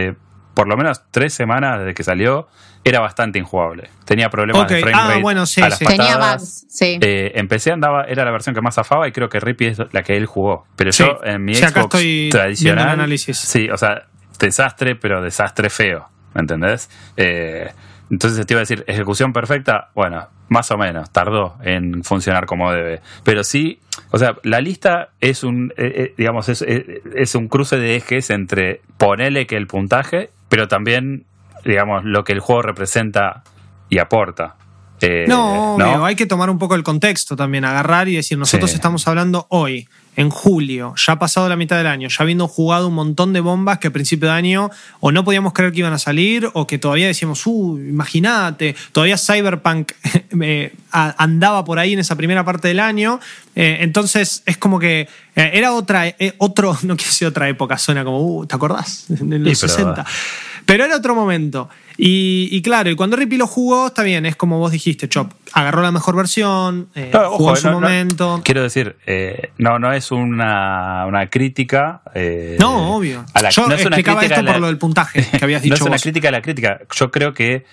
por lo menos tres semanas desde que salió, era bastante injugable. Tenía problemas okay. de frame rate ah, bueno, sí, a las sí. patadas. Tenía bugs, sí. Eh, empecé, andaba, era la versión que más zafaba y creo que Rippy es la que él jugó. Pero sí. yo en mi sí, acá Xbox estoy tradicional... viendo el análisis. Sí, o sea, desastre, pero desastre feo. ¿Me entendés? Eh, entonces te iba a decir, ejecución perfecta, bueno, más o menos, tardó en funcionar como debe. Pero sí, o sea, la lista es un, eh, eh, digamos, es, eh, es un cruce de ejes entre ponerle que el puntaje, pero también, digamos, lo que el juego representa y aporta. Eh, no, obvio, ¿no? hay que tomar un poco el contexto también, agarrar y decir, nosotros Sí. estamos hablando hoy, en julio, ya ha pasado la mitad del año, ya habiendo jugado un montón de bombas que a principio de año o no podíamos creer que iban a salir o que todavía decíamos, uh, imagínate, todavía Cyberpunk eh, andaba por ahí en esa primera parte del año, eh, entonces es como que eh, era otra, eh, otro, no quiero decir otra época, suena como, uh, ¿te acordás? De los Sí, pero- sesenta. Pero era otro momento. Y, y claro, y cuando Rippy lo jugó, está bien, es como vos dijiste, Chop, agarró la mejor versión, eh, No, jugó ojo, en su no, no, momento. quiero decir, eh, no, no es una, una crítica. Eh, No, obvio. a la- Yo no es una explicaba crítica esto a la- por lo del puntaje que habías no dicho es una vos. crítica a la crítica. Yo creo que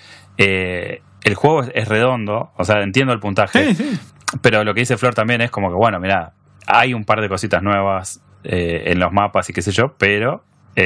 eh, el juego es, es redondo, o sea, entiendo el puntaje, Sí, sí. pero lo que dice Flor también es como que, bueno, mirá, hay un par de cositas nuevas eh, en los mapas y qué sé yo, pero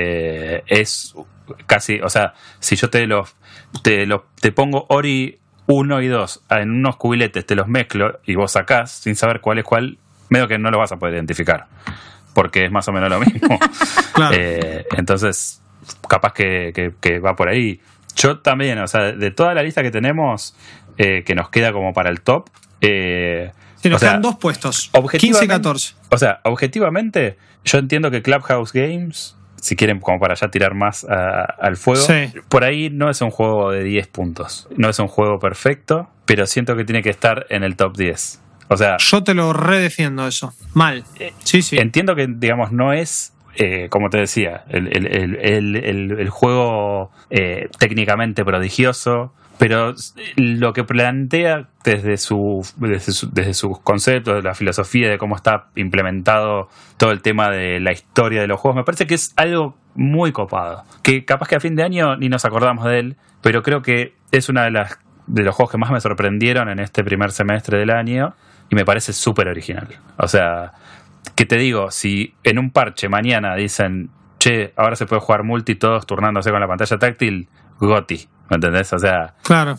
eh, es casi, o sea, si yo te los te, los, te pongo Ori uno y dos en unos cubiletes, te los mezclo y vos sacás sin saber cuál es cuál, medio que no lo vas a poder identificar, porque es más o menos lo mismo. Claro. Eh, entonces, capaz que, que, que va por ahí. Yo también, o sea, de toda la lista que tenemos, eh, que nos queda como para el top, eh, Sí, nos o sea, quedan dos puestos, objetivamente- quince y catorce. o sea, objetivamente, yo entiendo que Clubhouse Games, si quieren como para ya tirar más a- al fuego, Sí. por ahí no es un juego de diez puntos. No es un juego perfecto, pero siento que tiene que estar en el top diez. O sea, Yo te lo redefiendo eso. Mal. Sí, sí. entiendo que, digamos, no es, eh, como te decía, el, el, el, el, el- el juego eh, técnicamente prodigioso, pero lo que plantea desde, su, desde, su, desde sus conceptos, de la filosofía, de cómo está implementado todo el tema de la historia de los juegos, me parece que es algo muy copado. Que capaz que a fin de año ni nos acordamos de él, pero creo que es una de las de los juegos que más me sorprendieron en este primer semestre del año y me parece súper original. O sea, ¿qué te digo? Si en un parche mañana dicen, che, ahora se puede jugar multi todos turnándose con la pantalla táctil, Goti, ¿me entendés? O sea, Claro.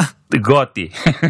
Goti.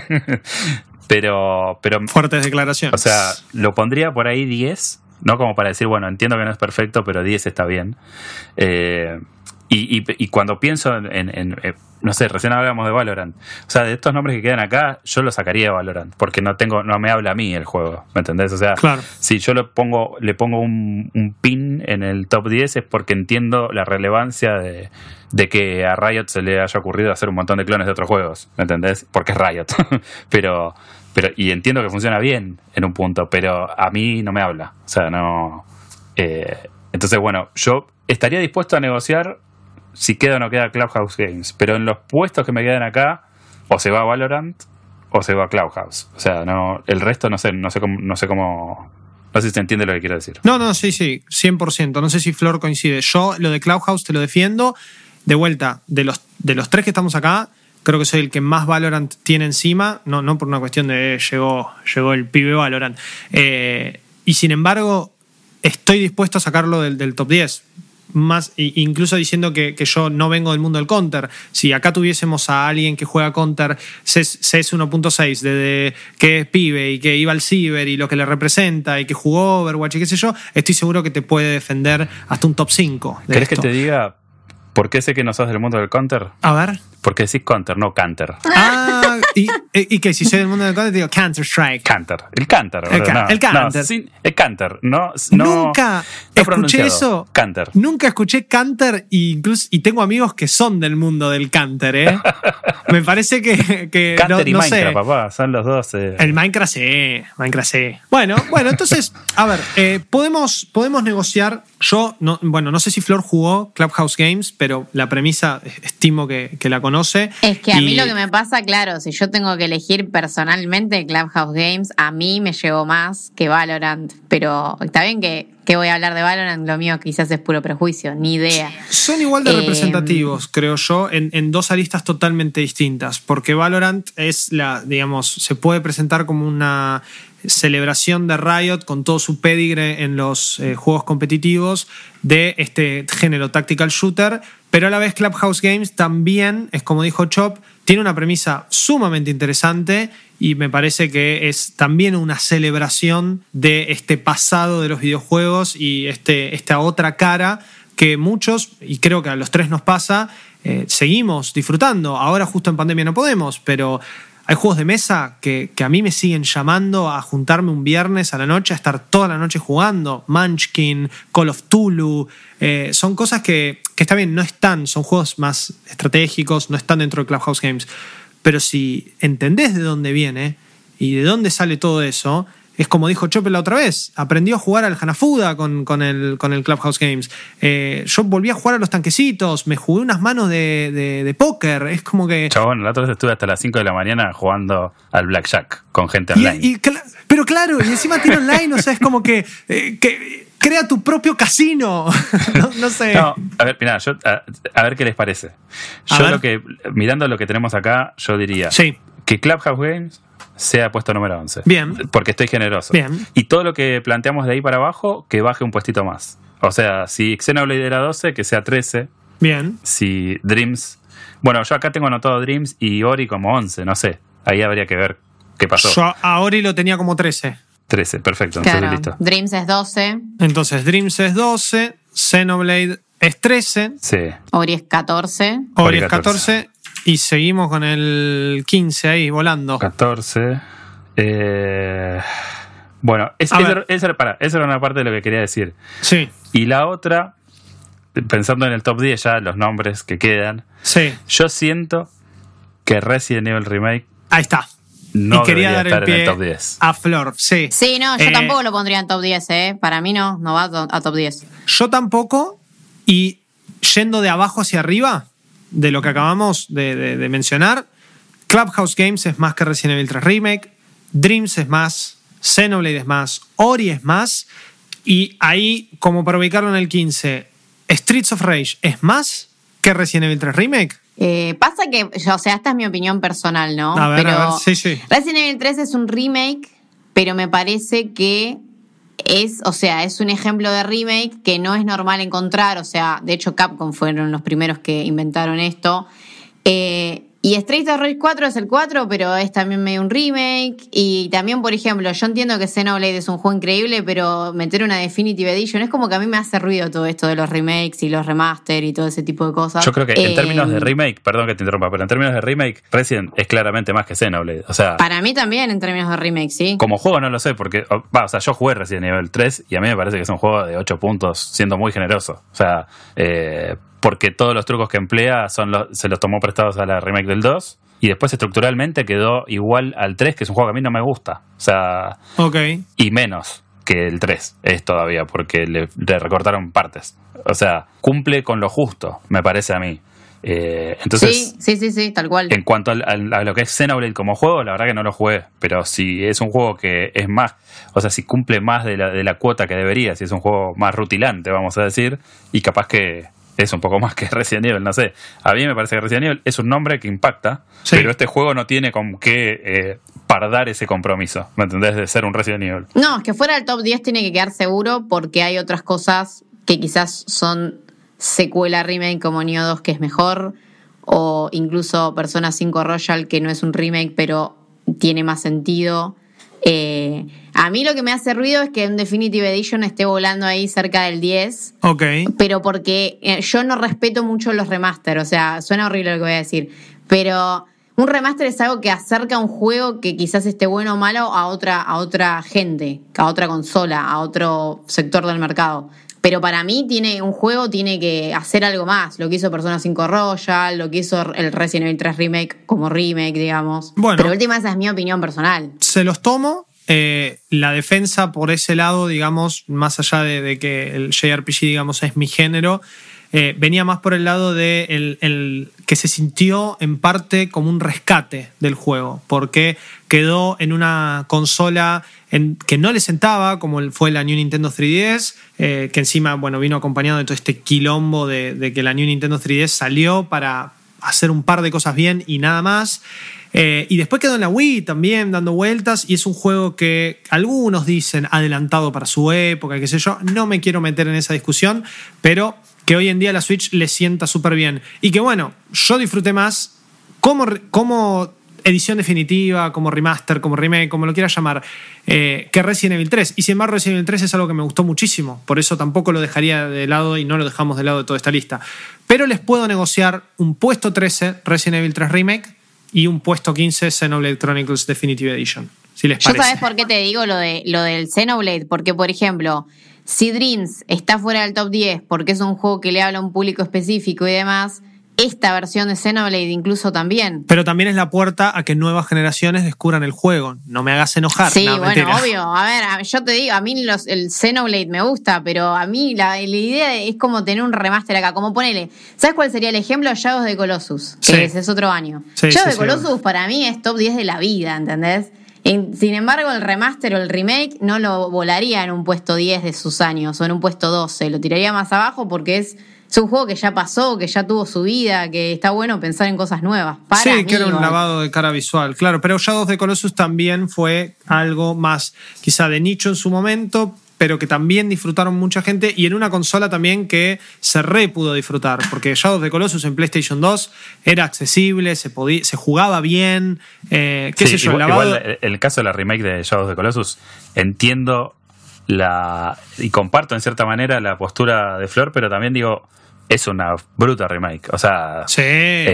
pero, pero, Fuertes declaraciones. o sea, lo pondría por ahí diez, ¿no? Como para decir, bueno, entiendo que no es perfecto, pero diez está bien. Eh, y, y, y cuando pienso en, en, en, eh, no sé, recién hablábamos de Valorant. O sea, de estos nombres que quedan acá, yo los sacaría de Valorant, porque no tengo, no me habla a mí el juego, ¿me entendés? O sea, Claro. si yo le pongo, le pongo un, un pin en el top diez es porque entiendo la relevancia de, de que a Riot se le haya ocurrido hacer un montón de clones de otros juegos, ¿me entendés? Porque es Riot. pero, pero, y entiendo que funciona bien en un punto, pero a mí no me habla. O sea, no. Eh, entonces, bueno, yo estaría dispuesto a negociar si queda o no queda Clubhouse Games, pero en los puestos que me quedan acá, o se va Valorant o se va Clubhouse. O sea, no, el resto no sé, no sé cómo, no sé cómo, no sé si se entiende lo que quiero decir. No, no, sí, sí, cien por ciento. No sé si Flor coincide. Yo lo de Clubhouse te lo defiendo. De vuelta, de los, de los tres que estamos acá, creo que soy el que más Valorant tiene encima. No, no por una cuestión de eh, llegó, llegó el pibe Valorant. Eh, y sin embargo, estoy dispuesto a sacarlo del, del top diez. Más, incluso diciendo que, que yo no vengo del mundo del Counter. Si acá tuviésemos a alguien que juega Counter C S uno punto seis, desde que es pibe y que iba al ciber y lo que le representa y que jugó Overwatch y qué sé yo, estoy seguro que te puede defender hasta un top cinco. ¿Querés que te diga por qué sé que no sos del mundo del Counter? A ver. Porque decís Counter, no Canter. Ah, y, y que si soy del mundo del Counter te digo Counter Strike. Canter. El Canter. El, ca no, el Counter. No, sí, el Canter. No, no, Nunca no escuché pronunciado. eso. Canter. Nunca escuché Counter y, incluso, y tengo amigos que son del mundo del Counter, ¿eh? Me parece que, que Canter no, y no Minecraft, sé. papá. Son los dos. Eh. El Minecraft sí, Minecraft sí. Bueno, bueno, entonces, a ver, eh, podemos, podemos negociar. Yo, no, bueno, no sé si Flor jugó Clubhouse Games, pero la premisa estimo que, que la conoce. Es que a y... mí lo que me pasa, claro, si yo yo tengo que elegir personalmente, Clubhouse Games a mí me llevó más que Valorant, pero está bien que, que voy a hablar de Valorant, lo mío quizás es puro prejuicio, ni idea. Son igual de Eh, representativos, creo yo, en, en dos aristas totalmente distintas, porque Valorant es la, digamos, se puede presentar como una celebración de Riot con todo su pedigree en los eh, juegos competitivos de este género tactical shooter, pero a la vez Clubhouse Games también, es como dijo Chop, tiene una premisa sumamente interesante y me parece que es también una celebración de este pasado de los videojuegos y este, esta otra cara que muchos, y creo que a los tres nos pasa, eh, seguimos disfrutando. Ahora justo en pandemia no podemos, pero hay juegos de mesa que, que a mí me siguen llamando a juntarme un viernes a la noche, a estar toda la noche jugando. Munchkin, Call of Cthulhu, eh, son cosas que, que está bien, no están, son juegos más estratégicos, no están dentro de Clubhouse Games. Pero si entendés de dónde viene y de dónde sale todo eso, es como dijo Chopper la otra vez, aprendió a jugar al Hanafuda con, con, el, con el Clubhouse Games. Eh, yo volví a jugar a los tanquecitos, me jugué unas manos de, de, de póker, es como que... Chabón, la otra vez estuve hasta las cinco de la mañana jugando al Blackjack con gente y, online. y, pero claro, y encima tiene online, o sea, es como que, eh, que crea tu propio casino. no, no sé. No, a ver, mirá, yo, a, a ver qué les parece. Yo lo que, mirando lo que tenemos acá, yo diría sí. que Clubhouse Games sea puesto número once. Bien. Porque estoy generoso. Bien. Y todo lo que planteamos de ahí para abajo, que baje un puestito más. O sea, si Xenoblade era doce, que sea trece. Bien. Si Dreams... Bueno, yo acá tengo anotado Dreams y Ori como once, no sé. Ahí habría que ver qué pasó. Yo a Ori lo tenía como trece. trece, perfecto. Entonces claro, listo. Dreams es doce. Entonces Dreams es doce, Xenoblade es trece. Sí. Ori es catorce. Ori es catorce. Y seguimos con el quince ahí, volando. catorce. Eh, bueno, es, esa, esa, para, esa era una parte de lo que quería decir. Sí. Y la otra, pensando en el top diez ya, los nombres que quedan. Sí. Yo siento que Resident Evil Remake... Ahí está. No y quería dar estar el pie en el top diez. A Flor, sí. Sí, no, yo eh, tampoco lo pondría en top diez, ¿eh? Para mí no, no va a top diez. Yo tampoco, y yendo de abajo hacia arriba, de lo que acabamos de, de, de mencionar, Clubhouse Games es más que Resident Evil tres Remake, Dreams es más, Xenoblade es más, Ori es más, y ahí, como para ubicarlo en el quince, Streets of Rage es más que Resident Evil tres Remake. Eh, pasa que, o sea, esta es mi opinión personal, ¿no? A ver, pero a ver, sí, sí. Resident Evil tres es un remake, pero me parece que es, o sea, es un ejemplo de remake que no es normal encontrar, o sea, de hecho Capcom fueron los primeros que inventaron esto. Eh, y Streets of Rage cuatro es el cuatro, pero es también medio un remake. Y también, por ejemplo, yo entiendo que Xenoblade es un juego increíble, pero meter una Definitive Edition es como que a mí me hace ruido todo esto de los remakes y los remaster y todo ese tipo de cosas. Yo creo que eh, en términos de remake, perdón que te interrumpa, pero en términos de remake, Resident es claramente más que Xenoblade. O sea, para mí también en términos de remake, sí. Como juego no lo sé, porque va, o sea, yo jugué Resident Evil tres y a mí me parece que es un juego de ocho puntos, siendo muy generoso. O sea, eh, porque todos los trucos que emplea son los, se los tomó prestados a la remake del dos. Y después estructuralmente quedó igual al tres, que es un juego que a mí no me gusta. O sea, okay. Y menos que el tres es todavía, porque le, le recortaron partes. O sea, cumple con lo justo, me parece a mí. Eh, entonces, sí, sí, sí, sí, tal cual. En cuanto a, a, a lo que es Xenoblade como juego, la verdad que no lo jugué. Pero si es un juego que es más, o sea, si cumple más de la, de la cuota que debería, si es un juego más rutilante, vamos a decir, y capaz que es un poco más que Resident Evil, no sé. A mí me parece que Resident Evil es un nombre que impacta, sí. Pero este juego no tiene con qué eh, pardar ese compromiso, ¿me entendés? De ser un Resident Evil. No, es que fuera del top diez tiene que quedar seguro porque hay otras cosas que quizás son secuela remake como Nioh dos, que es mejor, o incluso Persona cinco Royal, que no es un remake pero tiene más sentido. Eh, a mí lo que me hace ruido es que un Definitive Edition esté volando ahí cerca del diez. Ok. Pero porque yo no respeto mucho los remaster, o sea, suena horrible lo que voy a decir, pero un remaster es algo que acerca un juego que quizás esté bueno o malo a otra, a otra gente, a otra consola, a otro sector del mercado. Pero para mí tiene un juego tiene que hacer algo más. Lo que hizo Persona cinco Royal, lo que hizo el Resident Evil tres Remake como remake, digamos. Bueno, pero última esa es mi opinión personal. Se los tomo. Eh, la defensa por ese lado, digamos, más allá de, de que el J R P G, digamos, es mi género, eh, venía más por el lado de el, el, que se sintió en parte como un rescate del juego, porque quedó en una consola en, que no le sentaba, como fue la New Nintendo tres D S, eh, que encima bueno, vino acompañado de todo este quilombo de, de que la New Nintendo tres D S salió para hacer un par de cosas bien y nada más. Eh, y después quedó en la Wii también dando vueltas, y es un juego que algunos dicen adelantado para su época, qué sé yo. No me quiero meter en esa discusión, pero que hoy en día la Switch le sienta súper bien. Y que bueno, yo disfruté más como, como edición definitiva, como remaster, como remake, como lo quieras llamar, eh, que Resident Evil tres. Y sin embargo Resident Evil tres es algo que me gustó muchísimo, por eso tampoco lo dejaría de lado y no lo dejamos de lado de toda esta lista. Pero les puedo negociar un puesto trece Resident Evil tres Remake y un puesto quince Xenoblade Chronicles Definitive Edition, si les parece. Yo sabés por qué te digo lo, de, lo del Xenoblade, porque por ejemplo, si Dreams está fuera del top diez porque es un juego que le habla a un público específico y demás, esta versión de Xenoblade incluso también. Pero también es la puerta a que nuevas generaciones descubran el juego. No me hagas enojar. Sí, no, bueno, mentira. obvio. A ver, yo te digo, a mí los, el Xenoblade me gusta, pero a mí la, la idea es como tener un remaster acá. Como ponele, ¿sabes cuál sería el ejemplo? Shadows de Colossus, que sí. es, es otro año. Sí, Shadows sí, de sí, Colossus obvio. para mí es top diez de la vida, ¿entendés? En, sin embargo, el remaster o el remake no lo volaría en un puesto diez de sus años o en un puesto doce. Lo tiraría más abajo porque es... Es un juego que ya pasó, que ya tuvo su vida, que está bueno pensar en cosas nuevas. Para sí, mí, que era un igual. lavado de cara visual, claro. Pero Shadows of the Colossus también fue algo más quizá de nicho en su momento, pero que también disfrutaron mucha gente, y en una consola también que se re pudo disfrutar, porque Shadows of the Colossus en PlayStation dos era accesible, se, podía, se jugaba bien, eh, qué sí, sé yo, igual, lavado... igual, en el caso de la remake de Shadows of the Colossus, entiendo la y comparto en cierta manera la postura de Flor, pero también digo, es una bruta remake. O sea, sí.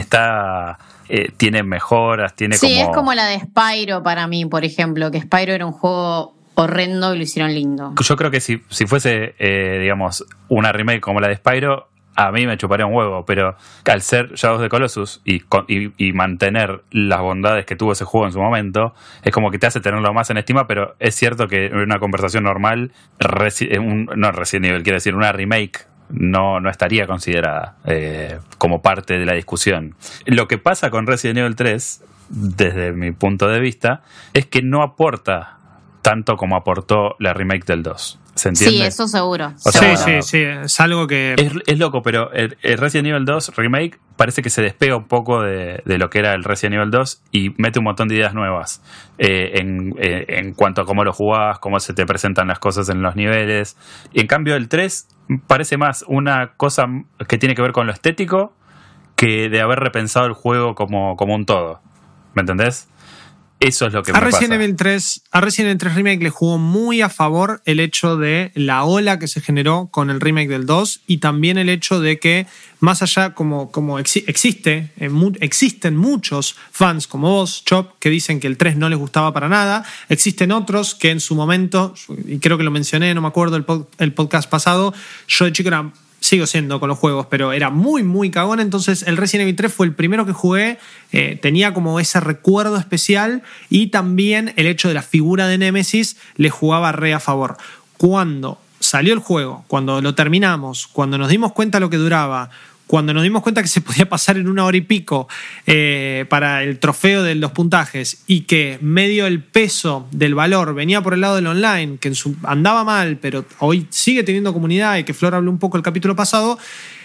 está eh, tiene mejoras, tiene sí, como... Sí, es como la de Spyro para mí, por ejemplo, que Spyro era un juego horrendo y lo hicieron lindo. Yo creo que si, si fuese, eh, digamos, una remake como la de Spyro, a mí me chuparía un huevo, pero al ser Shadows of the Colossus y, y, y mantener las bondades que tuvo ese juego en su momento, es como que te hace tenerlo más en estima, pero es cierto que en una conversación normal, reci, un, no Resident Evil, quiero decir, una remake no, no estaría considerada eh, como parte de la discusión. Lo que pasa con Resident Evil tres, desde mi punto de vista, es que no aporta tanto como aportó la remake del dos. ¿Se entiende? Sí, eso seguro. O Sí, sea, sí, sí, es algo que... Es, es loco, pero el, el Resident Evil dos Remake parece que se despega un poco de, de lo que era el Resident Evil dos y mete un montón de ideas nuevas eh, en, eh, en cuanto a cómo lo jugás, cómo se te presentan las cosas en los niveles. Y en cambio el tres parece más una cosa que tiene que ver con lo estético que de haber repensado el juego como, como un todo. ¿Me entendés? Eso es lo que a me Resident pasa. Evil tres, a Resident Evil tres Remake le jugó muy a favor el hecho de la ola que se generó con el remake del dos, y también el hecho de que más allá, como, como exi- existe, eh, mu- existen muchos fans como vos, Chop, que dicen que el tres no les gustaba para nada. Existen otros que en su momento, y creo que lo mencioné, no me acuerdo el, pod- el podcast pasado, yo de chico era... Sigo siendo con los juegos, pero era muy, muy cagón. Entonces el Resident Evil tres fue el primero que jugué. Eh, tenía como ese recuerdo especial, y también el hecho de la figura de Nemesis le jugaba re a favor. Cuando salió el juego, cuando lo terminamos, cuando nos dimos cuenta lo que duraba, cuando nos dimos cuenta que se podía pasar en una hora y pico eh, para el trofeo de los puntajes, y que medio el peso del valor venía por el lado del online, que en su, andaba mal, pero hoy sigue teniendo comunidad, y que Flor habló un poco el capítulo pasado,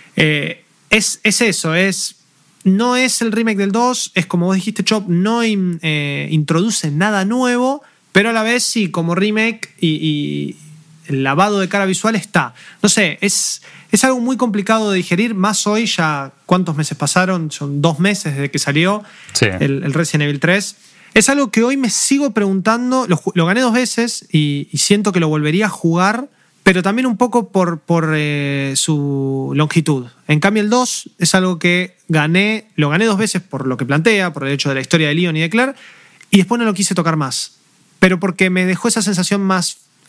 eh, es, es eso, es... No es el remake del dos, es como vos dijiste, Chop, no in, eh, introduce nada nuevo, pero a la vez sí, como remake y, y el lavado de cara visual está. No sé, es, es algo muy complicado de digerir, más hoy ya, ¿cuántos meses pasaron? Son dos meses desde que salió Sí. el, el Resident Evil tres. Es algo que hoy me sigo preguntando, lo, lo gané dos veces y, y siento que lo volvería a jugar, pero también un poco por, por eh, su longitud. En cambio el dos es algo que gané, lo gané dos veces por lo que plantea, por el hecho de la historia de Leon y de Claire, y después no lo quise tocar más. Pero porque me dejó esa sensación más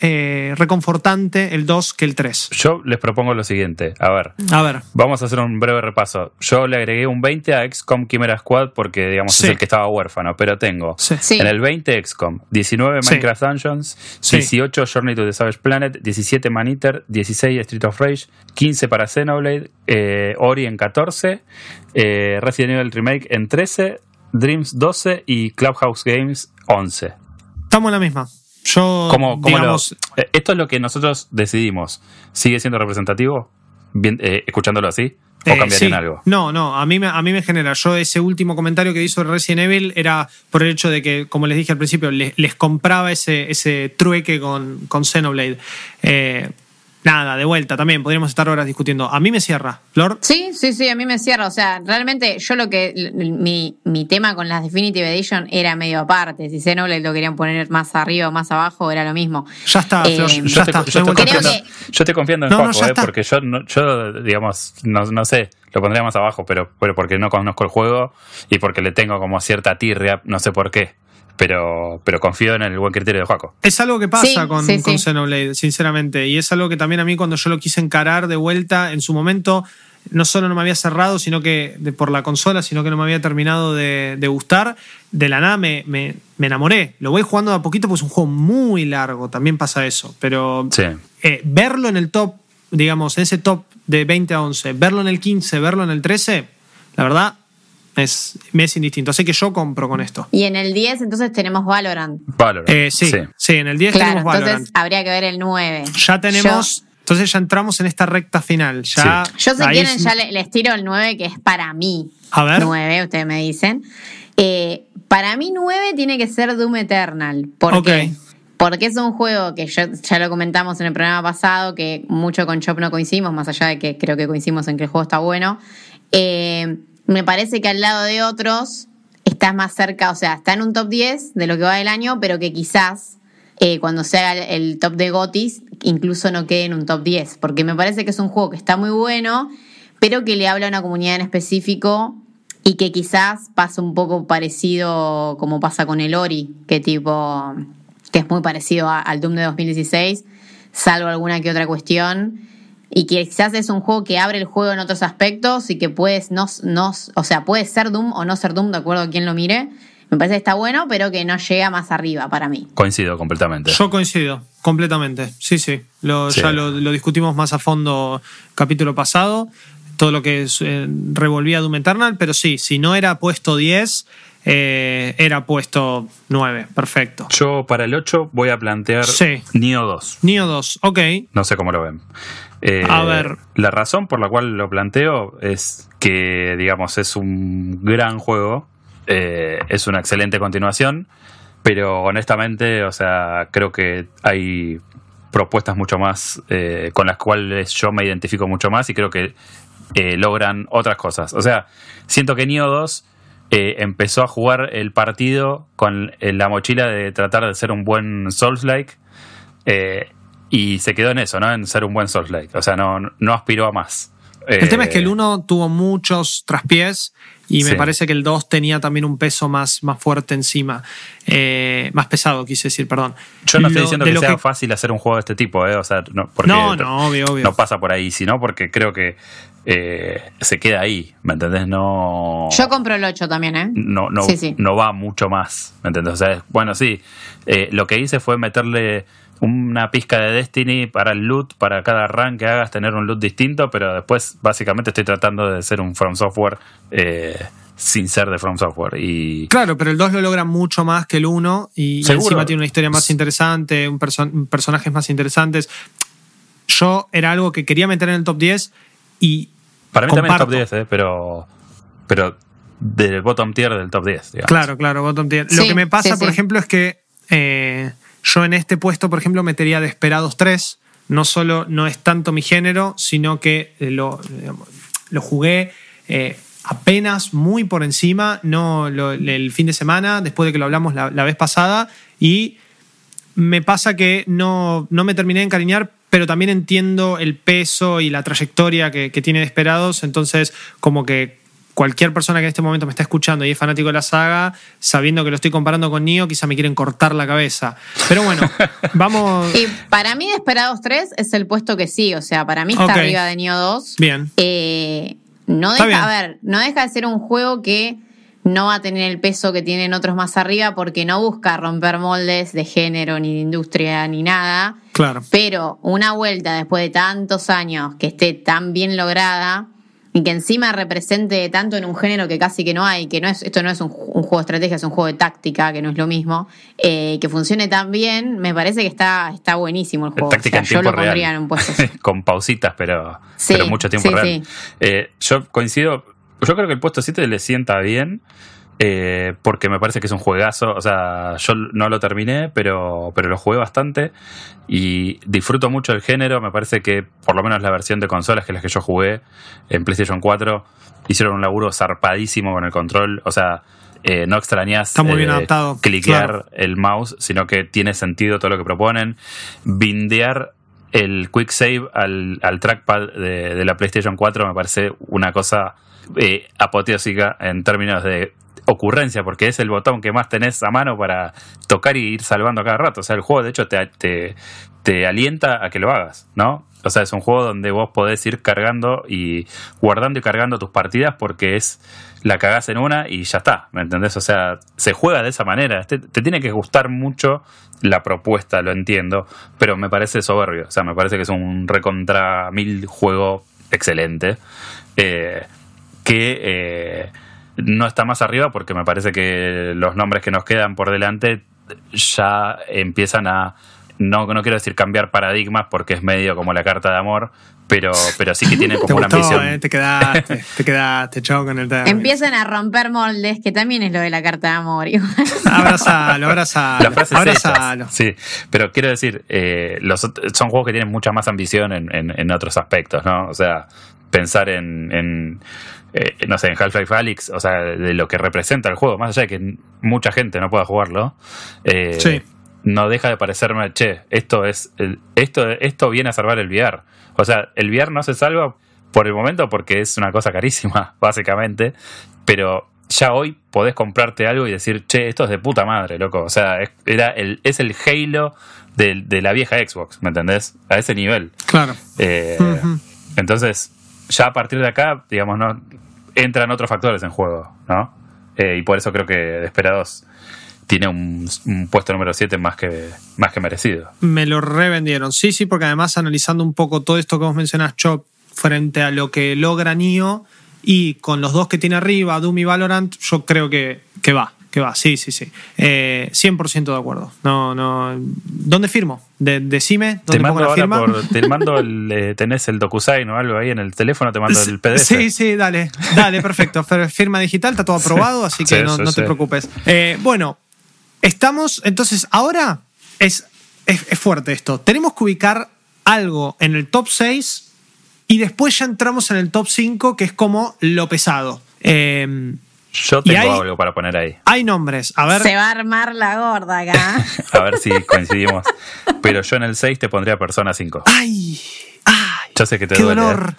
eh, reconfortante el dos que el tres. Yo les propongo lo siguiente. A ver. A ver. Vamos a hacer un breve repaso. Yo le agregué un veinte a X COM Chimera Squad porque, digamos, Sí. es el que estaba huérfano. Pero tengo Sí. Sí. en el veinte X COM, diecinueve Sí. Minecraft Dungeons, Sí. dieciocho Journey to the Savage Planet, diecisiete Man-Eater, dieciséis Street of Rage, quince para Xenoblade, eh, Ori en catorce, eh, Resident Evil Remake en trece, Dreams doce y Clubhouse Games once. Estamos en la misma. Yo, ¿Cómo, cómo digamos, lo- eh, esto es lo que nosotros decidimos. ¿Sigue siendo representativo? Bien, eh, escuchándolo así. ¿O Eh, cambiarían sí. algo? No, no, a mí, me, a mí me genera. Yo ese último comentario que hizo Resident Evil era por el hecho de que, como les dije al principio, les, les compraba ese, ese trueque con, con Xenoblade. Eh, nada, de vuelta también, podríamos estar horas discutiendo. A mí me cierra. Lord, Sí, sí, sí, a mí me cierra. O sea, realmente yo lo que. l- Mi, mi tema con las Definitive Edition era medio aparte. Si Xenoblade lo querían poner más arriba o más abajo, era lo mismo. ya está, Eh, Flor, yo ya te, está. yo, estoy no hay vuelta Creo confiando, atrás. que- yo estoy confiando en No, no, Juaco, ya eh, está. porque yo, no, yo digamos, no, no sé, lo pondría más abajo, pero, pero porque no conozco el juego y porque le tengo como cierta tirria, no sé por qué. Pero, pero confío en el buen criterio de Juaco. Es algo que pasa Sí, con, sí, con sí. Xenoblade, sinceramente. Y es algo que también a mí, cuando yo lo quise encarar de vuelta, en su momento, no solo no me había cerrado sino que de, por la consola, sino que no me había terminado de, de gustar. De la nada me, me, me enamoré. Lo voy jugando de a poquito porque es un juego muy largo. También pasa eso. Pero Sí. eh, verlo en el top, digamos, en ese top de veinte a once, verlo en el quince, verlo en el trece, la verdad, es, me es indistinto. Así que yo compro con esto. Y en el diez, entonces tenemos Valorant. Valorant. Eh, sí, sí, en el diez Claro, tenemos Valorant. entonces habría que ver el nueve. Ya tenemos, Yo- entonces ya entramos en esta recta final. Ya, Yo, si ahí quieren, es- ya le- les tiro el nueve, que es para mí. A ver. nueve, ustedes me dicen. Eh, para mí, nueve tiene que ser Doom Eternal. ¿Por Ok. qué? Porque es un juego que yo- ya lo comentamos en el programa pasado, que mucho con Chop no coincidimos, más allá de que creo que coincidimos en que el juego está bueno. Eh, me parece que al lado de otros está más cerca, o sea, está en un top diez de lo que va del año, pero que quizás eh, cuando se haga el, el top de GOTYs incluso no quede en un top diez, porque me parece que es un juego que está muy bueno, pero que le habla a una comunidad en específico y que quizás pasa un poco parecido como pasa con el Ori, que tipo que es muy parecido a- al Doom de dos mil dieciséis, salvo alguna que otra cuestión, y que quizás es un juego que abre el juego en otros aspectos y que puedes no, no, o sea, puede ser Doom o no ser Doom, de acuerdo a quien lo mire. Me parece que está bueno, pero que no llega más arriba para mí. Coincido completamente. Yo coincido, completamente. Sí, sí. Lo, Sí. Ya lo, lo discutimos más a fondo capítulo pasado. Todo lo que es, eh, revolvía Doom Eternal, pero sí, si no era puesto diez, eh, era puesto nueve. Perfecto. Yo para el ocho voy a plantear Sí. Nioh dos. Nioh dos, ok. No sé cómo lo ven. Eh, A ver. La razón por la cual lo planteo es que, digamos, es un gran juego. eh, es una excelente continuación. Pero honestamente, o sea, creo que hay propuestas mucho más eh, con las cuales yo me identifico mucho más y creo que eh, logran otras cosas. O sea, siento que Nioh dos eh, empezó a jugar el partido con eh, la mochila de tratar de ser un buen Souls-like eh, y se quedó en eso, ¿no? En ser un buen Souls-like. O sea, no, no aspiró a más. El Eh, tema es que el uno tuvo muchos traspiés y me Sí. parece que el dos tenía también un peso más, más fuerte encima. Eh, más pesado, quise decir, perdón. Yo no estoy Lo- diciendo de que lo sea fácil hacer un juego de este tipo, ¿eh? O sea, no, porque No, no, obvio, obvio. no pasa por ahí, sino porque creo que eh, se queda ahí, ¿me entendés? No, Yo compro el ocho también, ¿eh? no, no, Sí, sí. no va mucho más, ¿me entendés? O sea, es- bueno, sí, eh, lo que hice fue meterle una pizca de Destiny para el loot, para cada run que hagas tener un loot distinto, pero después básicamente estoy tratando de ser un From Software eh, sin ser de From Software. Y Claro, pero el dos lo logra mucho más que el uno y, y Seguro. encima tiene una historia más interesante, un perso- personajes más interesantes. Yo era algo que quería meter en el top diez y para mí también es comparto. top diez, eh, pero, pero del bottom tier del top diez, digamos. Claro, claro, bottom tier. Lo Sí, que me pasa, sí, por sí. ejemplo, es que eh, yo en este puesto, por ejemplo, metería Desperados tres. No solo no es tanto mi género, sino que eh, lo, digamos, lo jugué eh, apenas muy por encima, no lo- el fin de semana, después de que lo hablamos la, la vez pasada, y me pasa que no, no me terminé de encariñar, pero también entiendo el peso y la trayectoria que, que tiene Desperados, entonces como que cualquier persona que en este momento me está escuchando y es fanático de la saga, sabiendo que lo estoy comparando con Nioh, quizá me quieren cortar la cabeza. Pero bueno, vamos... Y para mí Desperados tres es el puesto que sí, o sea, para mí está okay. arriba de Nioh dos. Bien. Eh, no deja, a ver, no deja de ser un juego que no va a tener el peso que tienen otros más arriba porque no busca romper moldes de género, ni de industria, ni nada. Claro. Pero una vuelta después de tantos años que esté tan bien lograda y que encima represente tanto en un género que casi que no hay, que no es, esto no es un, un juego de estrategia, es un juego de táctica, que no es lo mismo, eh, que funcione tan bien, me parece que está, está buenísimo el juego. Táctica o sea, en yo tiempo lo pondría real. en un puesto así. Con pausitas, pero, Sí, pero mucho tiempo sí, real. sí. Eh, yo coincido, yo creo que el puesto siete le sienta bien. Eh, porque me parece que es un juegazo. O sea, yo no lo terminé, pero, pero lo jugué bastante y disfruto mucho el género. Me parece que por lo menos la versión de consolas, que es la que yo jugué en PlayStation cuatro, hicieron un laburo zarpadísimo con el control. O sea, eh, no extrañas Está muy bien eh, adaptado, cliquear claro. el mouse, sino que tiene sentido todo lo que proponen. Bindear el quick save al, al trackpad de, de la PlayStation cuatro me parece una cosa eh, apoteósica en términos de ocurrencia, porque es el botón que más tenés a mano para tocar y ir salvando a cada rato. O sea, el juego de hecho te, te, te alienta a que lo hagas, ¿no? O sea, es un juego donde vos podés ir cargando y guardando y cargando tus partidas porque es la cagás en una y ya está, ¿me entendés? O sea, se juega de esa manera. Te, te tiene que gustar mucho la propuesta, lo entiendo, pero me parece soberbio. O sea, me parece que es un recontra mil juego excelente. Eh, que... Eh, no está más arriba porque me parece que los nombres que nos quedan por delante ya empiezan a, no, no quiero decir cambiar paradigmas porque es medio como la carta de amor, pero, pero sí que tienen como te una gustó, ambición. Eh, te quedaste, te quedaste, chao con el tema. Empiezan a romper moldes, que también es lo de la carta de amor. Abrazalo, abrazalo. Las frases abrazalo. hechas, sí, pero quiero decir, eh, los, son juegos que tienen mucha más ambición en, en, en otros aspectos, ¿no? O sea, pensar en... en Eh, no sé, en Half-Life Alyx, o sea, de lo que representa el juego, más allá de que mucha gente no pueda jugarlo, eh, sí. no deja de parecerme, che, esto es el, esto, esto viene a salvar el V R. O sea, el V R no se salva por el momento porque es una cosa carísima, básicamente, pero ya hoy podés comprarte algo y decir, che, esto es de puta madre, loco. O sea, es, era el, es el Halo de, de la vieja Xbox, ¿me entendés? A ese nivel. Claro. Eh, uh-huh. Entonces, ya a partir de acá, digamos, no entran otros factores en juego, ¿no? Eh, y por eso creo que Desperados tiene un, un puesto número siete más que, más que merecido. Me lo revendieron, sí, sí, porque además analizando un poco todo esto que vos mencionás, Chop, frente a lo que logra Nioh y con los dos que tiene arriba, Doom y Valorant, yo creo que, que va, que va, sí, sí, sí. Eh, cien por ciento de acuerdo. No, no. ¿Dónde firmo? De, decime, ¿dónde te mando pongo la ahora firma? por, te mando el, eh, tenés el DocuSign o algo ahí en el teléfono, te mando el P D F. Sí, sí, dale, dale, perfecto. Firma digital, está todo aprobado, así que sí, no, sí, no sí. te preocupes. Eh, bueno, estamos, entonces, ahora es, es, es fuerte esto. Tenemos que ubicar algo en el top seis y después ya entramos en el top cinco, que es como lo pesado. Eh, Yo tengo hay, algo para poner ahí. Hay nombres, a ver. Se va a armar la gorda acá. A ver si coincidimos. Pero yo en el seis te pondría Persona cinco. ¡Ay! ¡Ay! Yo sé que te ¡Qué duele. dolor!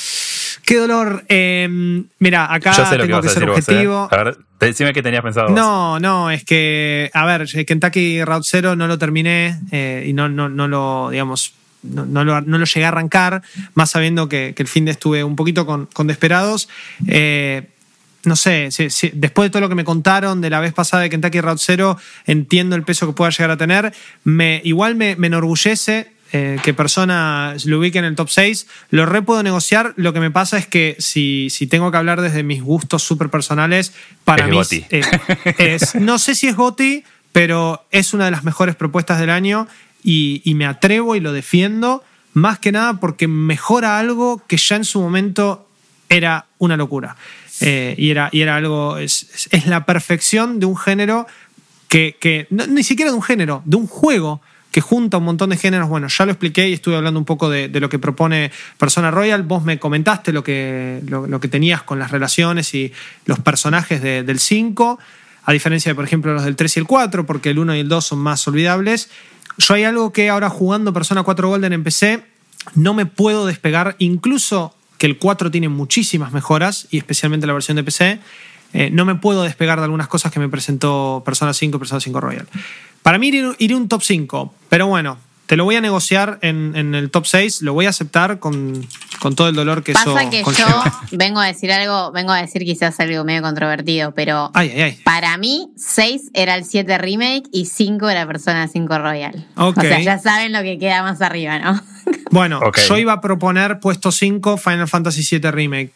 ¡Qué dolor! Eh, mira, acá Yo sé lo tengo que, que, vas a ser decir objetivo. Vos, ¿eh? A ver, decime qué tenías pensado vos. No, no, es que, a ver, Kentucky Route Zero no lo terminé eh, y no, no, no lo, digamos, no, no, lo, no lo llegué a arrancar, más sabiendo que, que el fin de estuve un poquito con, con Desperados. Eh, no sé, si, si, después de todo lo que me contaron de la vez pasada de Kentucky Route Zero, entiendo el peso que pueda llegar a tener. Me, igual me, me enorgullece eh, que Persona lo ubique en el top seis. Lo re puedo negociar. Lo que me pasa es que si, si tengo que hablar desde mis gustos súper personales, para es mí Goti. Eh, es, no sé si es Goti, pero es una de las mejores propuestas del año y, y me atrevo y lo defiendo, más que nada porque mejora algo que ya en su momento era una locura. Eh, y, era, y era algo, es, es, es la perfección de un género que, que no, ni siquiera de un género, de un juego que junta un montón de géneros. Bueno, ya lo expliqué y estuve hablando un poco de, de lo que propone Persona Royal. Vos me comentaste lo que, lo, lo que tenías con las relaciones y los personajes de, del cinco, a diferencia de, por ejemplo, los del tres y el cuatro, porque el uno y el dos son más olvidables. Yo hay algo que ahora jugando Persona cuatro Golden en P C no me puedo despegar, incluso que el cuatro tiene muchísimas mejoras, y especialmente la versión de P C. Eh, no me puedo despegar de algunas cosas que me presentó Persona cinco y Persona cinco Royal. Para mí iré, iré un top cinco, pero bueno, te lo voy a negociar en, en el top seis, lo voy a aceptar con, con todo el dolor que Pasa eso que conlleva. yo vengo a decir algo, vengo a decir quizás algo medio controvertido, pero Ay, ay, ay. para mí seis era el siete Remake y cinco era Persona cinco Royal. Ok. O sea, ya saben lo que queda más arriba, ¿no? Bueno, Ok. yo iba a proponer puesto cinco Final Fantasy siete Remake.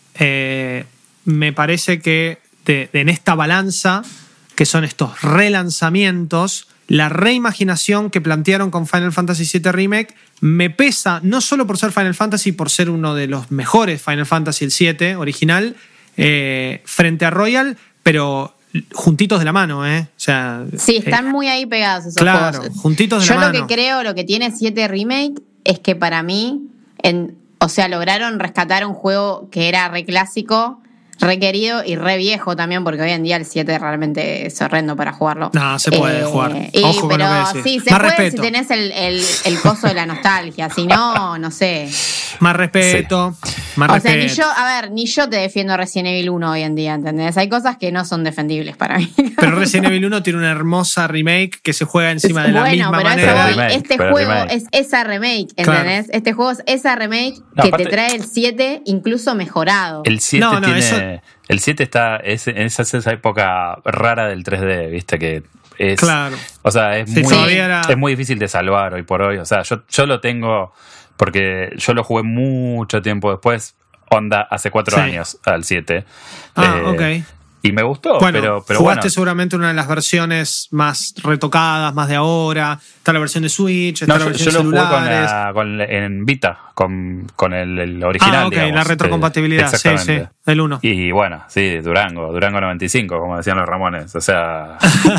Eh, me parece que de, de en esta balanza, que son estos relanzamientos, la reimaginación que plantearon con Final Fantasy siete Remake me pesa, no solo por ser Final Fantasy, por ser uno de los mejores Final Fantasy, el siete original, eh, frente a Royal, pero juntitos de la mano, ¿eh? O sea, Sí, están eh, muy ahí pegados esos claro, juegos. juntitos de Yo la lo mano. que creo, lo que tiene siete Remake es que para mí, en, o sea, lograron rescatar un juego que era re clásico, re querido y re viejo también, porque hoy en día el siete realmente es horrendo para jugarlo. No, se puede Eh, jugar. y- Ojo con pero lo que decís. sí, se Más puede respeto. si tenés el, el, el coso de la nostalgia. Si no, no sé. Más respeto, más O sea, respeto. ni yo, a ver, ni yo te defiendo Resident Evil uno hoy en día, ¿entendés? Hay cosas que no son defendibles para mí. Pero Resident Evil uno tiene una hermosa remake que se juega encima de la bueno, misma pero a eso manera. voy. Remake, Este pero juego remake. es esa remake, Claro. ¿entendés? Este juego es esa remake No, que aparte- te trae el siete incluso mejorado. El siete No, no, tiene. eso- El siete está. Es, esa es esa época rara del tres D, ¿viste? Que es. Claro. O sea, es, Sí, muy, todavía era- es muy difícil de salvar hoy por hoy. O sea, yo, yo lo tengo. Porque yo lo jugué mucho tiempo después. Onda, hace cuatro Sí. años al siete. Ah, Eh, ok. Y me gustó, Bueno, pero, pero jugaste bueno. seguramente una de las versiones más retocadas, más de ahora. Está la versión de Switch, está No, la yo, versión yo de lo jugué con celulares. la- con la- en Vita, con, con el, el original. Ah, ok, digamos. la retrocompatibilidad, Eh, sí, sí, exactamente. del uno. Y bueno, sí, Durango, Durango noventa y cinco, como decían los Ramones. O sea,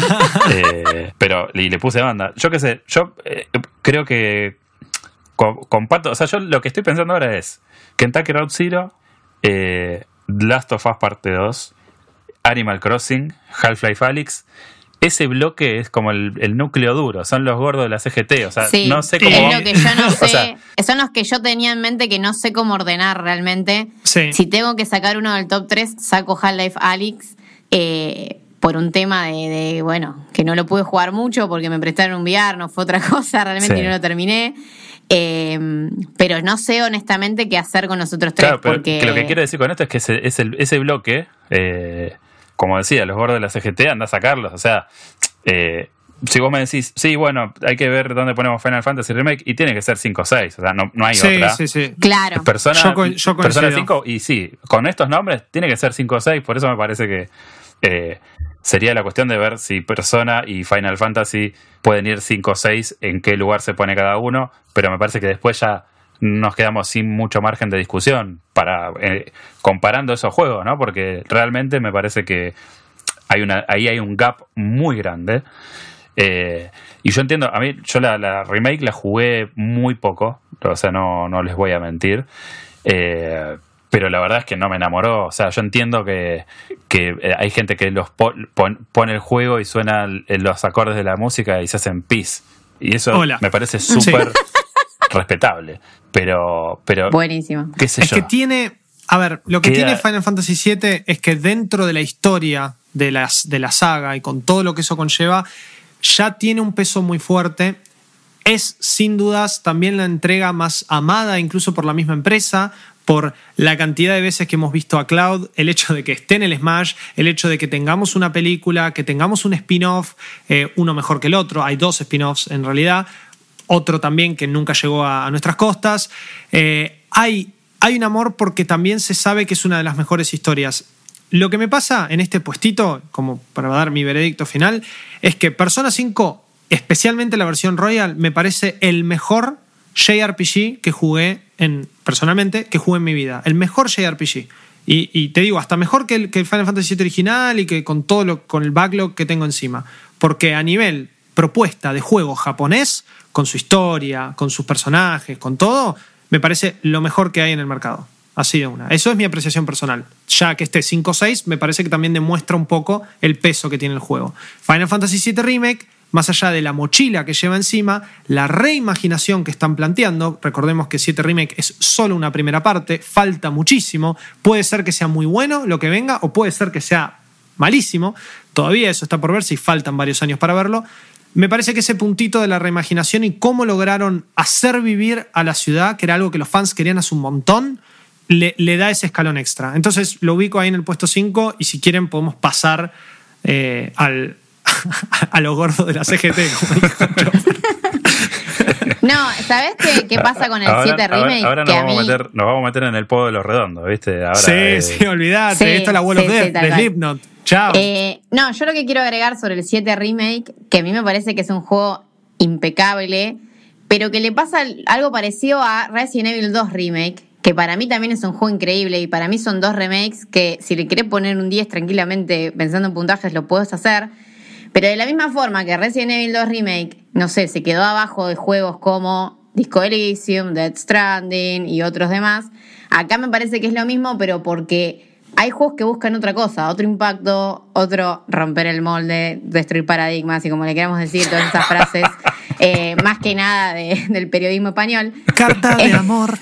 eh, pero y le puse banda. Yo qué sé, yo eh, creo que co- comparto, o sea, yo lo que estoy pensando ahora es Kentucky Road Zero, eh, Last of Us Parte dos, Animal Crossing, Half-Life Alyx. Ese bloque es como el, el núcleo duro, son los gordos de la C G T, o sea, Sí, no sé cómo es vamos- lo que yo no o sé. sea, son los que yo tenía en mente que no sé cómo ordenar realmente. Sí. Si tengo que sacar uno del top tres, saco Half-Life Alyx. Eh, por un tema de, de, bueno, que no lo pude jugar mucho porque me prestaron un V R, no fue otra cosa realmente Sí. y no lo terminé. Eh, pero no sé honestamente qué hacer con los otros tres. Claro, pero porque que lo que quiero decir con esto es que ese, ese, ese bloque, eh, como decía, los gordos de la C G T, anda a sacarlos. O sea, eh, si vos me decís, sí, bueno, hay que ver dónde ponemos Final Fantasy Remake, y tiene que ser cinco o seis, o sea, no, no hay Sí, otra. sí, sí. Claro. Persona, Yo co- yo Persona coincido. cinco, y sí, con estos nombres tiene que ser cinco o seis, por eso me parece que eh, sería la cuestión de ver si Persona y Final Fantasy pueden ir cinco o seis, en qué lugar se pone cada uno, pero me parece que después ya nos quedamos sin mucho margen de discusión para eh, comparando esos juegos, ¿no? Porque realmente me parece que hay una, ahí hay un gap muy grande. Eh, y yo entiendo, a mí, yo la, la remake la jugué muy poco, o sea, no, no les voy a mentir. Eh, pero la verdad es que no me enamoró. O sea, yo entiendo que, que hay gente que los pon, pon, pone el juego y suenan los acordes de la música y se hacen pis. Y eso Hola. me parece súper Sí. respetable. Pero, pero Buenísimo. qué sé Es yo. que tiene. A ver, lo que Queda- tiene Final Fantasy siete es que dentro de la historia de, las, de la saga y con todo lo que eso conlleva, ya tiene un peso muy fuerte. Es sin dudas también la entrega más amada, incluso por la misma empresa, por la cantidad de veces que hemos visto a Cloud, el hecho de que esté en el Smash, el hecho de que tengamos una película, que tengamos un spin-off, eh, uno mejor que el otro. Hay dos spin-offs en realidad. Otro también que nunca llegó a, a nuestras costas. Eh, hay, hay un amor porque también se sabe que es una de las mejores historias. Lo que me pasa en este puestito, como para dar mi veredicto final, es que Persona cinco, especialmente la versión Royal, me parece el mejor J R P G que jugué en, personalmente, que jugué en mi vida. El mejor J R P G. Y, y te digo, hasta mejor que el, que el Final Fantasy siete original y que con todo lo, con el backlog que tengo encima. Porque a nivel propuesta de juego japonés, con su historia, con sus personajes, con todo, me parece lo mejor que hay en el mercado. Así de una. Eso es mi apreciación personal. Ya que esté cinco o seis, me parece que también demuestra un poco el peso que tiene el juego. Final Fantasy siete Remake más allá de la mochila que lleva encima, la reimaginación que están planteando. Recordemos que siete Remake es solo una primera parte, falta muchísimo. Puede ser que sea muy bueno lo que venga o puede ser que sea malísimo. Todavía eso está por ver, si faltan varios años para verlo. Me parece que ese puntito de la reimaginación y cómo lograron hacer vivir a la ciudad, que era algo que los fans querían hace un montón, le, le da ese escalón extra. Entonces lo ubico ahí en el puesto cinco y si quieren podemos pasar eh, al, a lo gordo de la C G T, como dijo yo. No, ¿sabés qué, qué pasa con el ahora, siete Remake? Ahora, ahora que nos, a vamos mí... a meter, nos vamos a meter en el podo de los redondos, ¿viste? Ahora, sí, eh... sí, olvidate. Sí, Esta es la Wall sí, of sí, Death tal de cual. Slipknot. Chao. Eh, no, yo lo que quiero agregar sobre el siete Remake, que a mí me parece que es un juego impecable, pero que le pasa algo parecido a Resident Evil dos Remake, que para mí también es un juego increíble y para mí son dos remakes que si le querés poner un diez tranquilamente pensando en puntajes lo puedes hacer, pero de la misma forma que Resident Evil dos Remake, no sé, se quedó abajo de juegos como Disco Elysium, Death Stranding y otros demás, acá me parece que es lo mismo, pero porque hay juegos que buscan otra cosa, otro impacto, otro romper el molde, destruir paradigmas y como le queramos decir, todas esas frases, eh, más que nada de, del periodismo español. Carta de amor.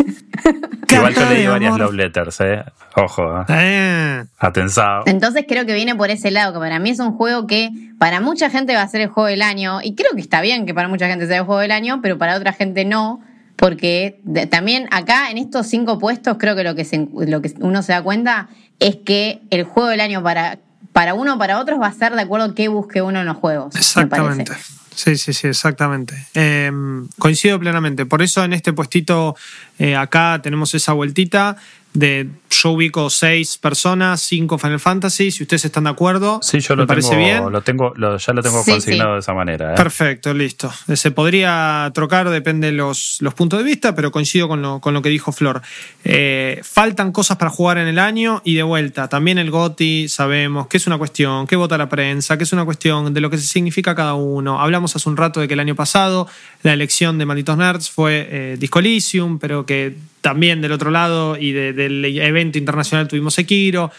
Igual yo Carta leí de varias amor. love letters, ¿eh? Ojo, ¿eh? Eh. Atensado. Entonces creo que viene por ese lado, que para mí es un juego que para mucha gente va a ser el juego del año, y creo que está bien que para mucha gente sea el juego del año, pero para otra gente no, porque de, también acá en estos cinco puestos creo que lo que, se, lo que uno se da cuenta es que el juego del año para, para uno o para otros va a ser de acuerdo a qué busque uno en los juegos. Exactamente. Sí, sí, sí, exactamente. Eh, coincido plenamente. Por eso en este puestito eh, acá tenemos esa vueltita de yo ubico seis personas, cinco Final Fantasy. Si ustedes están de acuerdo, Sí, yo me lo parece tengo, bien. lo tengo lo, ya lo tengo Sí, consignado sí. de esa manera. ¿eh? Perfecto, listo. Se podría trocar, depende de los, los puntos de vista, pero coincido con lo, con lo que dijo Flor. Eh, faltan cosas para jugar en el año y de vuelta. También el GOTY sabemos que es una cuestión, que vota la prensa, que es una cuestión de lo que significa cada uno. Hablamos hace un rato de que el año pasado la elección de Malditos Nerds fue eh, Disco Elysium, pero que también del otro lado y de, del evento internacional tuvimos Sekiro.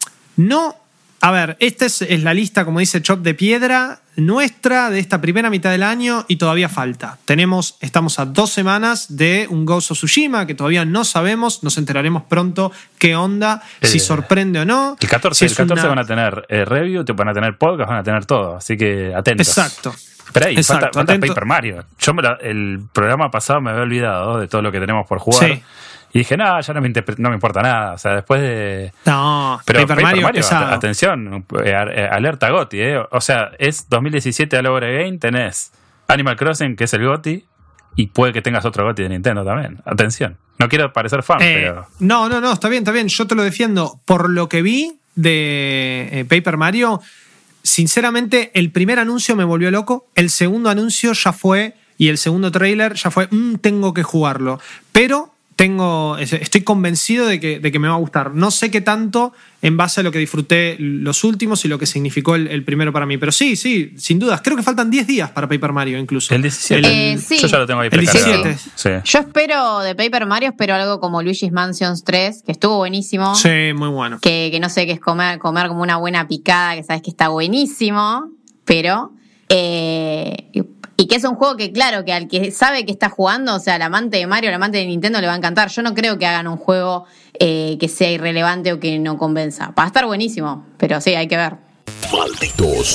No, a ver, esta es, es la lista, como dice Chop, de piedra nuestra de esta primera mitad del año y todavía falta. Tenemos, estamos a dos semanas de un Ghost of Tsushima que todavía no sabemos, nos enteraremos pronto qué onda, Eh, si sorprende o no. El catorce, si el es catorce una- van a tener eh, review, te van a tener podcast, van a tener todo. Así que atentos. Exacto. Pero ahí, Exacto, falta, falta atento. Paper Mario. Yo me la- el programa pasado me había olvidado de todo lo que tenemos por jugar. Sí. Y dije, no, ya no me, interpre- no me importa nada. O sea, después de. No, Pero Paper, Mario, es pesado. at- atención, eh, eh, alerta GOTY, ¿eh? O sea, es dos mil diecisiete a la hora game, tenés Animal Crossing, que es el GOTY, y puede que tengas otro GOTY de Nintendo también. Atención. No quiero parecer fan, Eh, pero. No, no, no, está bien, está bien. Yo te lo defiendo. Por lo que vi de eh, Paper Mario, sinceramente, el primer anuncio me volvió loco. El segundo anuncio ya fue, y el segundo tráiler ya fue, mmm, tengo que jugarlo. Pero tengo, estoy convencido de que, de que me va a gustar. No sé qué tanto en base a lo que disfruté los últimos y lo que significó el, el primero para mí. Pero sí, sí, sin dudas. Creo que faltan diez días para Paper Mario incluso. El diecisiete. Eh, sí. Yo ya lo tengo ahí El precargado. diecisiete. Sí. Yo espero de Paper Mario, espero algo como Luigi's Mansions tres, que estuvo buenísimo. Sí, muy bueno. Que, que no sé, que es comer, comer como una buena picada, que sabes que está buenísimo, pero... Eh, y, y que es un juego que, claro, que al que sabe que está jugando, o sea, al amante de Mario, al amante de Nintendo le va a encantar. Yo no creo que hagan un juego eh, que sea irrelevante o que no convenza. Va a estar buenísimo, pero sí, hay que ver. Malditos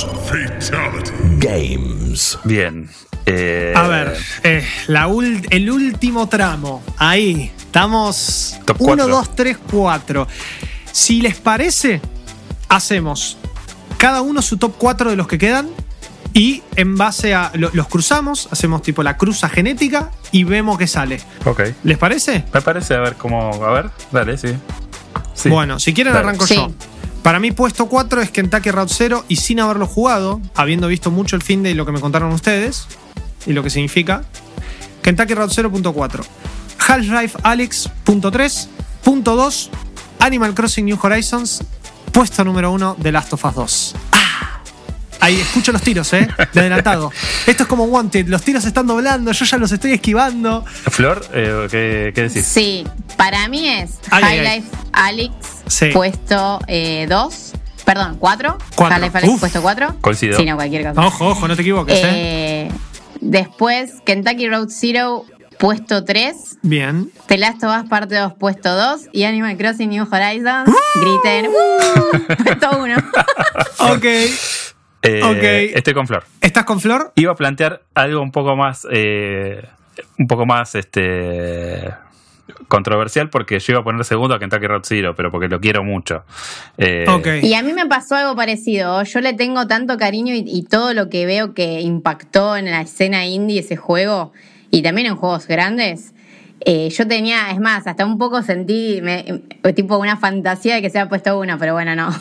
Games. Bien. Eh, A ver, eh, la ul- el último tramo. Ahí. Estamos Top uno, cuatro. dos, tres, cuatro. Si les parece, hacemos cada uno su top cuatro de los que quedan y en base a... lo- los cruzamos, hacemos tipo la cruza genética y vemos qué sale. Ok. ¿Les parece? Me parece, a ver cómo. A ver, dale, sí. Sí. Bueno, si quieren Dale. arranco Sí. yo. Para mí puesto cuatro es Kentucky Route Zero y sin haberlo jugado, habiendo visto mucho el fin de lo que me contaron ustedes y lo que significa, Kentucky Route Zero punto cuatro. Half-Life Alyx punto tres. Punto dos, Animal Crossing New Horizons. Puesto número uno, The Last of Us dos. ¡Ah! Ahí escucho los tiros, ¿eh? De adelantado. Esto es como Wanted, los tiros se están doblando, yo ya los estoy esquivando. Flor, eh, ¿qué, ¿qué decís? Sí, para mí es Ay, ay, High ay. Life Alyx, Sí. puesto dos. Perdón, ¿cuatro? Cuatro. Half-Life Alyx Uf. puesto cuatro. Coincido. Sí, no, cualquier cosa. Ojo, ojo, no te equivoques, ¿eh? Eh, después, Kentucky Road Zero, puesto tres. Bien. The Last of Us parte dos, puesto dos. Y Animal Crossing New Horizons, griten, ¡uh! Puesto uno. Ok. Eh, Ok. Estoy con Flor. ¿Estás con Flor? Iba a plantear algo un poco más, eh, un poco más, este, controversial, porque yo iba a poner segundo a Kentucky Road Zero, pero porque lo quiero mucho. Eh, Ok. Y a mí me pasó algo parecido. Yo le tengo tanto cariño y, y todo lo que veo que impactó en la escena indie ese juego, y también en juegos grandes. Eh, yo tenía, es más, hasta un poco sentí me, tipo una fantasía de que se ha puesto uno, pero bueno, no.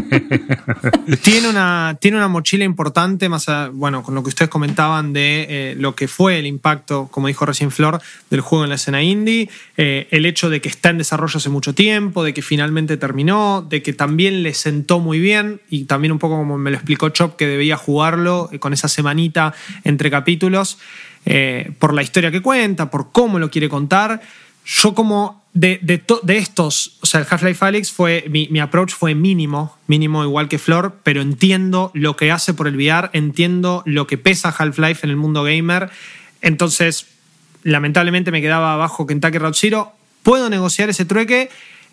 Tiene una, tiene una mochila importante, más a, bueno, con lo que ustedes comentaban de eh, lo que fue el impacto, como dijo recién Flor, del juego en la escena indie, eh, el hecho de que está en desarrollo hace mucho tiempo, de que finalmente terminó, de que también le sentó muy bien, y también un poco como me lo explicó Chop, que debía jugarlo eh, con esa semanita entre capítulos, eh, por la historia que cuenta, por cómo lo quiere contar. Yo como de, de, to, de estos, o sea, el Half-Life Alyx fue, mi, mi approach fue mínimo, mínimo igual que Flor, pero entiendo lo que hace por el V R, entiendo lo que pesa Half-Life en el mundo gamer, entonces lamentablemente me quedaba abajo Kentucky Road Zero. Puedo negociar ese trueque,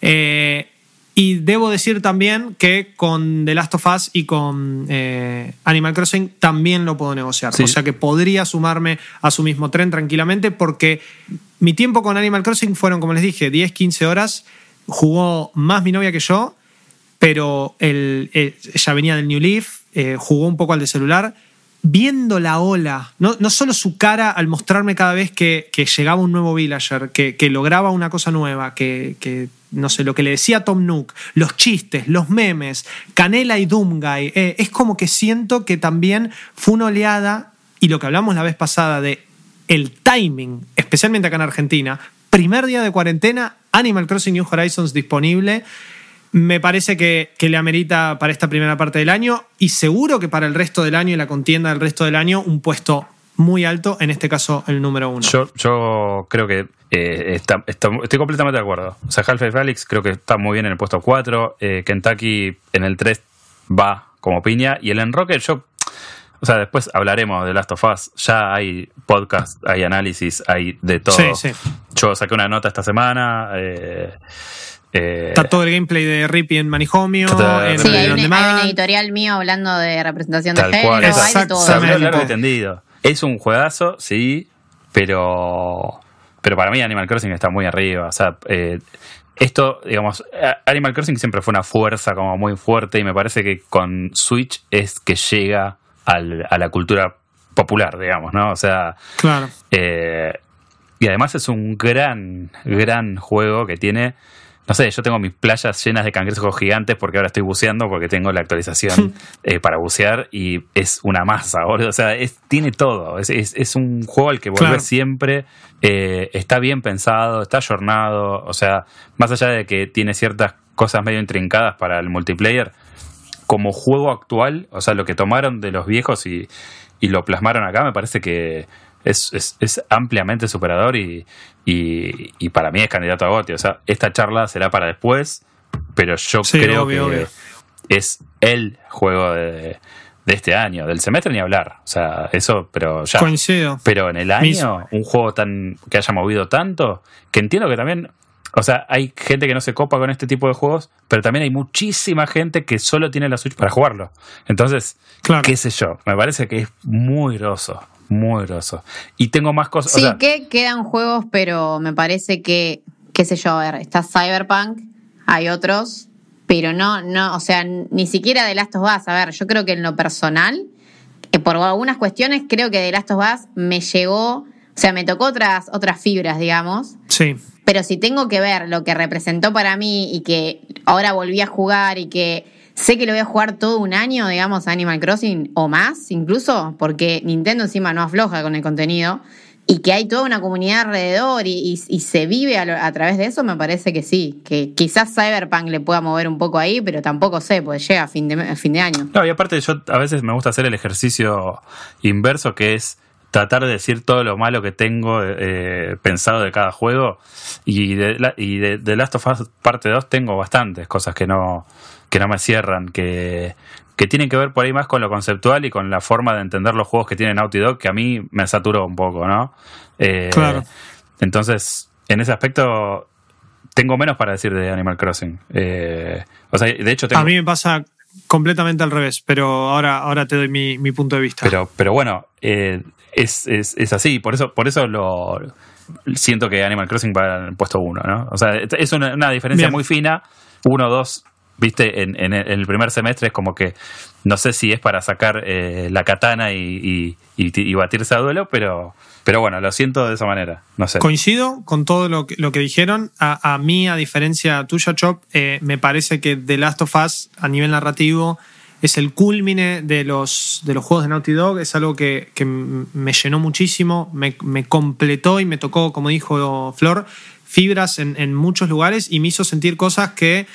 eh, y debo decir también que con The Last of Us y con eh, Animal Crossing también lo puedo negociar. Sí. O sea que podría sumarme a su mismo tren tranquilamente, porque mi tiempo con Animal Crossing fueron, como les dije, diez, quince horas. Jugó más mi novia que yo, pero el, el, ella venía del New Leaf, eh, jugó un poco al de celular. Viendo la ola, no, no solo su cara al mostrarme cada vez que, que llegaba un nuevo villager, que, que lograba una cosa nueva, que, que no sé, lo que le decía Tom Nook, los chistes, los memes, Canela y Doomguy, eh, es como que siento que también fue una oleada, y lo que hablamos la vez pasada de el timing, especialmente acá en Argentina, primer día de cuarentena, Animal Crossing New Horizons disponible. Me parece que, que le amerita para esta primera parte del año, y seguro que para el resto del año y la contienda del resto del año un puesto muy alto, en este caso el número uno. Yo, yo creo que eh, está, está, estoy completamente de acuerdo. O sea, Half-Life Alyx creo que está muy bien en el puesto cuatro, eh, Kentucky en el tres va como piña, y el enroque yo... O sea, después hablaremos de Last of Us. Ya hay podcast, hay análisis, hay de todo. Sí, sí. Yo saqué una nota esta semana... Eh, Eh, está todo el gameplay de Rippy en Manijomio. En sí, hay un, hay un editorial mío hablando de representación Tal de género. Cual, hay de todo. Se habló largo y tendido. Es un juegazo, sí, pero pero para mí Animal Crossing está muy arriba. O sea, eh, esto, digamos, Animal Crossing siempre fue una fuerza como muy fuerte, y me parece que con Switch es que llega al, a la cultura popular, digamos, ¿no? O sea, claro. Eh, y además es un gran, gran juego que tiene... No sé, yo tengo mis playas llenas de cangrejos gigantes porque ahora estoy buceando, porque tengo la actualización eh, para bucear, y es una masa, boludo. O sea, es, tiene todo. Es, es, es un juego al que volvés claro. siempre. Eh, está bien pensado, está ayornado. O sea, más allá de que tiene ciertas cosas medio intrincadas para el multiplayer, como juego actual, o sea, lo que tomaron de los viejos y, y lo plasmaron acá, me parece que es, es, es ampliamente superador, y, y, y para mí es candidato a GOTY. O sea, esta charla será para después, pero yo sí, creo obvio, que obvio. es el juego de, de este año, del semestre ni hablar. O sea, eso, pero ya. Coincido. Pero en el año, Mismo. un juego tan que haya movido tanto, que entiendo que también... O sea, hay gente que no se copa con este tipo de juegos, pero también hay muchísima gente que solo tiene la Switch para jugarlo. Entonces, claro. qué sé yo, me parece que es muy groso, muy groso. Y tengo más cosas... Sí, o sea, que quedan juegos, pero me parece que, qué sé yo, a ver, está Cyberpunk, hay otros, pero no, no, o sea, ni siquiera The Last of Us. A ver, yo creo que en lo personal, eh, por algunas cuestiones, creo que The Last of Us me llegó, o sea, me tocó otras, otras fibras, digamos. Sí. Pero si tengo que ver lo que representó para mí y que ahora volví a jugar y que sé que lo voy a jugar todo un año, digamos, Animal Crossing o más incluso, porque Nintendo encima no afloja con el contenido, y que hay toda una comunidad alrededor y, y, y se vive a, a través de eso, me parece que sí, que quizás Cyberpunk le pueda mover un poco ahí, pero tampoco sé, pues llega a fin de, a fin de año. No, y aparte yo a veces me gusta hacer el ejercicio inverso, que es tratar de decir todo lo malo que tengo eh, pensado de cada juego. Y de, y de, de Last of Us parte dos tengo bastantes cosas que no, que no me cierran, que, que tienen que ver por ahí más con lo conceptual y con la forma de entender los juegos que tiene Naughty Dog, que a mí me saturó un poco, ¿no? Eh, claro. Entonces, en ese aspecto, tengo menos para decir de Animal Crossing. Eh, o sea, de hecho tengo... A mí me pasa completamente al revés, pero ahora, ahora te doy mi, mi punto de vista. Pero, pero bueno, eh, es, es, es así, por eso, por eso lo siento que Animal Crossing va al puesto uno, ¿no? O sea, es una, una diferencia Bien. muy fina, uno, dos, viste, en, en el primer semestre es como que no sé si es para sacar eh, la katana y, y, y, y batirse a duelo, pero... Pero bueno, lo siento de esa manera, no sé. Coincido con todo lo que, lo que dijeron. A, a mí, a diferencia tuya, Chop, eh, me parece que The Last of Us, a nivel narrativo, es el cúlmine de los, de los juegos de Naughty Dog. Es algo que, que me llenó muchísimo, me, me completó y me tocó, como dijo Flor, fibras en, en muchos lugares y me hizo sentir cosas que...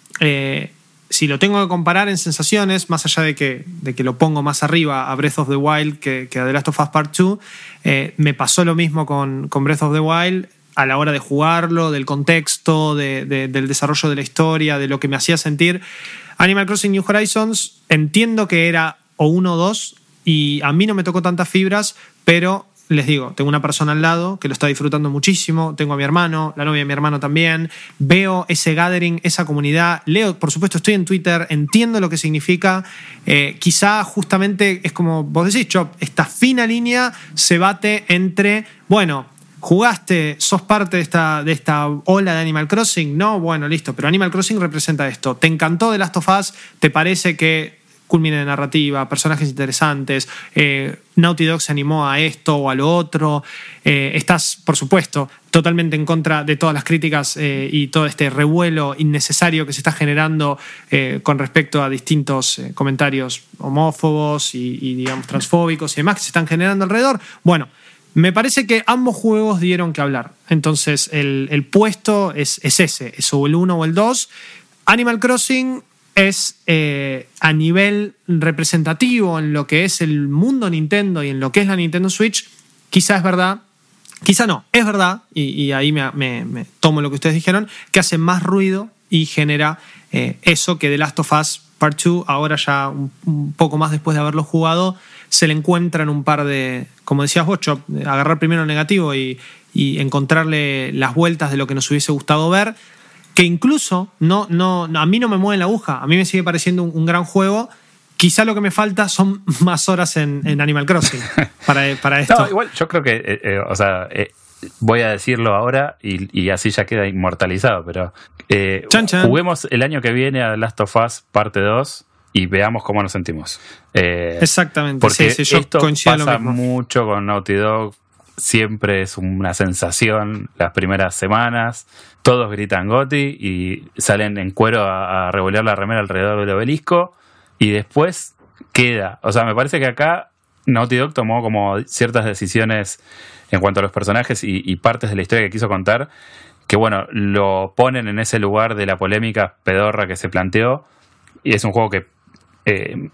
Eh, si lo tengo que comparar en sensaciones, más allá de que, de que lo pongo más arriba a Breath of the Wild que, que a The Last of Us Part dos, eh, me pasó lo mismo con, con Breath of the Wild a la hora de jugarlo, del contexto, de, de, del desarrollo de la historia, de lo que me hacía sentir. Animal Crossing New Horizons, entiendo que era o uno o dos, y a mí no me tocó tantas fibras, pero... Les digo, tengo una persona al lado que lo está disfrutando muchísimo, tengo a mi hermano, la novia de mi hermano también, veo ese gathering, esa comunidad, leo, por supuesto estoy en Twitter, entiendo lo que significa, eh, quizá justamente es como vos decís, Chop, esta fina línea se bate entre, bueno, jugaste, sos parte de esta, de esta ola de Animal Crossing, no, bueno, listo, pero Animal Crossing representa esto, te encantó The Last of Us, te parece que culmine de narrativa, personajes interesantes, eh, Naughty Dog se animó a esto o a lo otro, eh, estás, por supuesto, totalmente en contra de todas las críticas eh, y todo este revuelo innecesario que se está generando eh, con respecto a distintos eh, comentarios homófobos y, y, digamos, transfóbicos y demás que se están generando alrededor. Bueno, me parece que ambos juegos dieron que hablar. Entonces, el, el puesto es, es ese, es o el uno o el dos. Animal Crossing es eh, a nivel representativo en lo que es el mundo Nintendo y en lo que es la Nintendo Switch, quizá es verdad, quizá no, es verdad, y, y ahí me, me, me tomo lo que ustedes dijeron, que hace más ruido y genera eh, eso que The Last of Us Part dos, ahora ya un, un poco más después de haberlo jugado, se le encuentran un par de, como decías vos, Chop, agarrar primero lo negativo y, y encontrarle las vueltas de lo que nos hubiese gustado ver, que incluso no, no, a mí no me mueve la aguja, a mí me sigue pareciendo un, un gran juego. Quizá lo que me falta son más horas en, en Animal Crossing para, para esto. No, igual yo creo que, eh, eh, o sea, eh, voy a decirlo ahora y, y así ya queda inmortalizado, pero eh, chan, chan. Juguemos el año que viene a The Last of Us parte dos y veamos cómo nos sentimos. Eh, Exactamente, porque sí, sí, yo esto coincido pasa lo mismo. mucho con Naughty Dog. Siempre es una sensación las primeras semanas. Todos gritan Gotti y salen en cuero a, a revolear la remera alrededor del obelisco y después queda. O sea, me parece que acá Naughty Dog tomó como ciertas decisiones en cuanto a los personajes y, y partes de la historia que quiso contar, que bueno, lo ponen en ese lugar de la polémica pedorra que se planteó, y es un juego que eh,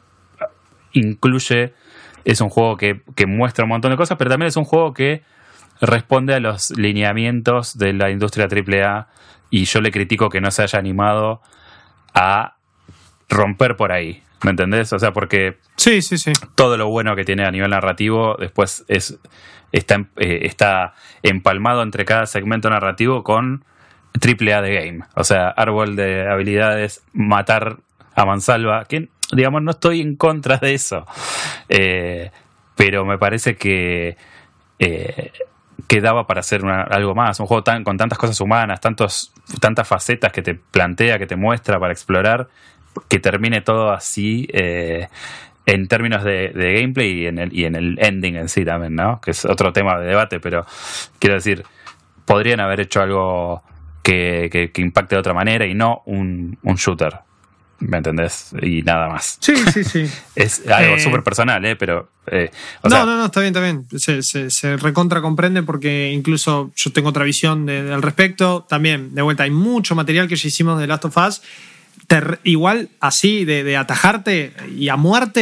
incluye... Es un juego que, que muestra un montón de cosas, pero también es un juego que responde a los lineamientos de la industria triple A, y yo le critico que no se haya animado a romper por ahí, ¿me entendés? O sea, porque sí, sí, sí. todo lo bueno que tiene a nivel narrativo después es está, eh, está empalmado entre cada segmento narrativo con triple A de game. O sea, árbol de habilidades, matar a mansalva, que digamos no estoy en contra de eso, eh, pero me parece que eh, que daba para hacer una, algo más, un juego tan, con tantas cosas humanas, tantos, tantas facetas que te plantea, que te muestra para explorar, que termine todo así eh, en términos de, de gameplay y en, el, y en el ending en sí también, ¿no? Que es otro tema de debate, pero quiero decir, podrían haber hecho algo que, que, que impacte de otra manera y no un, un shooter, ¿me entendés? Y nada más. Sí, sí, sí. Es algo eh, súper personal, ¿eh? Pero... Eh, o no, sea, no, no, está bien, está bien. Se, se, se recontra comprende porque incluso yo tengo otra visión de, de, al respecto. También, de vuelta, hay mucho material que ya hicimos de Last of Us. Te, igual, así, de, de atajarte y a muerte,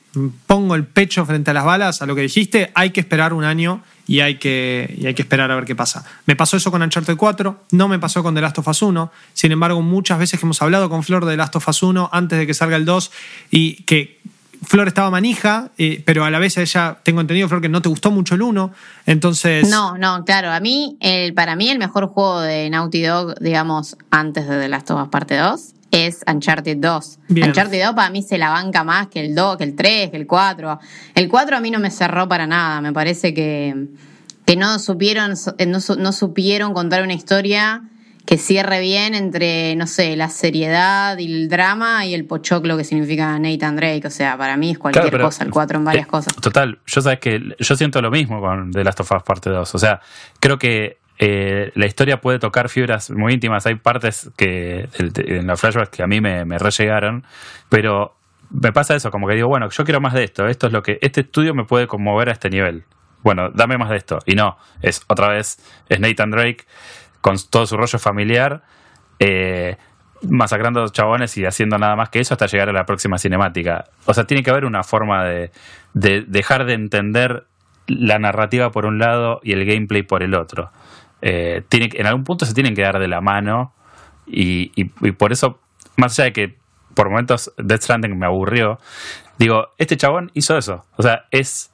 pongo el pecho frente a las balas a lo que dijiste. Hay que esperar un año y hay que, y hay que esperar a ver qué pasa. Me pasó eso con Uncharted cuatro, no me pasó con The Last of Us uno. Sin embargo, muchas veces que hemos hablado con Flor de The Last of Us uno antes de que salga el dos, y que Flor estaba manija, eh, pero a la vez a ella, tengo entendido, Flor, que no te gustó mucho el uno. Entonces... No, no, claro. A mí, el, para mí, el mejor juego de Naughty Dog, digamos, antes de The Last of Us Parte dos, es Uncharted dos. Bien. Uncharted dos para mí se la banca más que el dos, que el tres, que el cuatro. El cuatro a mí no me cerró para nada. Me parece que, que no supieron, no, no supieron contar una historia que cierre bien entre, no sé, la seriedad y el drama y el pochoclo que significa Nathan Drake. O sea, para mí es cualquier claro, pero, cosa, el cuatro en varias eh, cosas. Total, yo sabes que yo siento lo mismo con The Last of Us Parte dos. O sea, creo que Eh, la historia puede tocar fibras muy íntimas. Hay partes que en los flashbacks que a mí me, me re llegaron, pero me pasa eso, como que digo, bueno, yo quiero más de esto. Esto es lo que este estudio me puede conmover a este nivel. Bueno, dame más de esto. Y no, es otra vez es Nathan Drake con todo su rollo familiar, eh, masacrando a los chabones y haciendo nada más que eso hasta llegar a la próxima cinemática. O sea, tiene que haber una forma de, de dejar de entender la narrativa por un lado y el gameplay por el otro. Eh, tiene, en algún punto se tienen que dar de la mano y, y, y por eso, más allá de que por momentos Death Stranding me aburrió, digo, este chabón hizo eso. O sea, es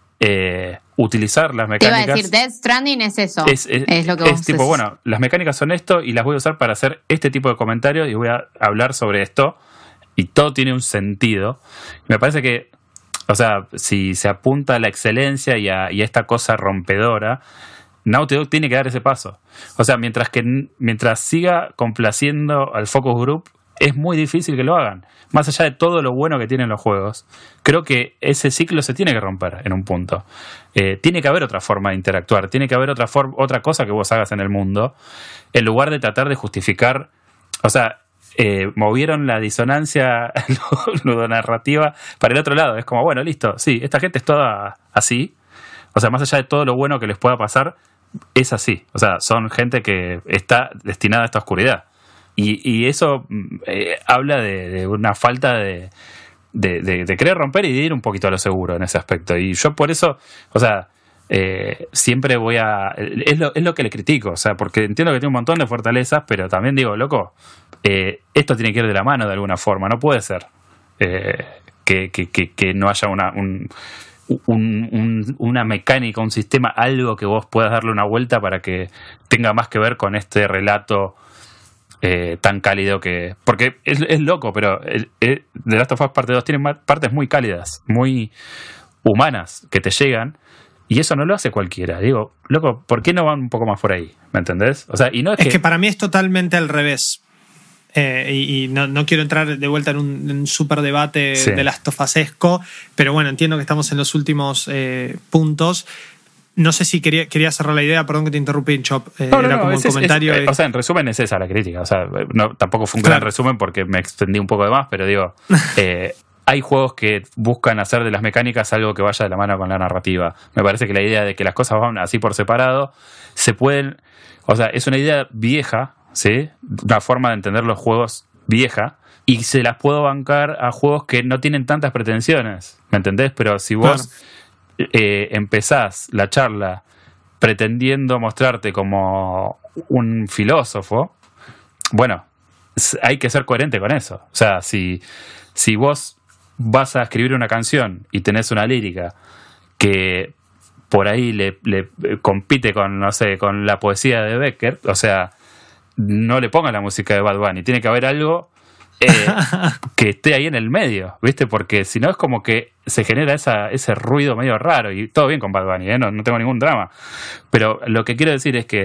eh, utilizar las mecánicas. Te iba a decir, Death Stranding es eso. Es, es, es lo que es vos tipo, decís. bueno, las mecánicas son esto y las voy a usar para hacer este tipo de comentarios y voy a hablar sobre esto y todo tiene un sentido. Me parece que, o sea, si se apunta a la excelencia y a, y a esta cosa rompedora, Naughty Dog tiene que dar ese paso. O sea, mientras que mientras siga complaciendo al focus group, es muy difícil que lo hagan. Más allá de todo lo bueno que tienen los juegos, creo que ese ciclo se tiene que romper en un punto. Eh, tiene que haber otra forma de interactuar, tiene que haber otra forma, otra cosa que vos hagas en el mundo, en lugar de tratar de justificar. O sea, eh, movieron la disonancia ludonarrativa para el otro lado. Es como, bueno, listo, sí, esta gente es toda así. O sea, más allá de todo lo bueno que les pueda pasar, es así. O sea, son gente que está destinada a esta oscuridad. Y, y eso eh, habla de, de una falta de, de, de, de querer romper y de ir un poquito a lo seguro en ese aspecto. Y yo por eso, o sea, eh, siempre voy a... Es lo, es lo que le critico, o sea, porque entiendo que tiene un montón de fortalezas, pero también digo, loco, eh, esto tiene que ir de la mano de alguna forma. No puede ser eh, que, que, que, que no haya una... Un, Un, un, una mecánica, un sistema, algo que vos puedas darle una vuelta para que tenga más que ver con este relato eh, tan cálido que... Porque es, es loco, pero el, el, The Last of Us Parte dos tiene partes muy cálidas, muy humanas, que te llegan, y eso no lo hace cualquiera. Digo, loco, ¿por qué no van un poco más por ahí? ¿Me entendés? O sea, y no es, es que... que para mí es totalmente al revés. Eh, y, y no, no quiero entrar de vuelta en un, en un súper debate sí. de Last of Us-esco, pero bueno, entiendo que estamos en los últimos eh, puntos. No sé si quería, quería cerrar la idea, perdón que te interrumpí, Chop. Eh, no, no, era no, como es, un comentario. Es, es, y... O sea, en resumen es esa la crítica. O sea, no, tampoco fue un claro. gran resumen porque me extendí un poco de más, pero digo, eh, hay juegos que buscan hacer de las mecánicas algo que vaya de la mano con la narrativa. Me parece que la idea de que las cosas van así por separado, se pueden... O sea, es una idea vieja, ¿sí? Una forma de entender los juegos vieja, y se las puedo bancar a juegos que no tienen tantas pretensiones, ¿me entendés? Pero si vos claro. eh, empezás la charla pretendiendo mostrarte como un filósofo, bueno, hay que ser coherente con eso. O sea, si, si vos vas a escribir una canción y tenés una lírica que por ahí le, le compite con, no sé, con la poesía de Becker, o sea, no le pongas la música de Bad Bunny, tiene que haber algo eh, que esté ahí en el medio, ¿viste? Porque si no es como que se genera esa, ese ruido medio raro, y todo bien con Bad Bunny, ¿eh? no, no tengo ningún drama, pero lo que quiero decir es que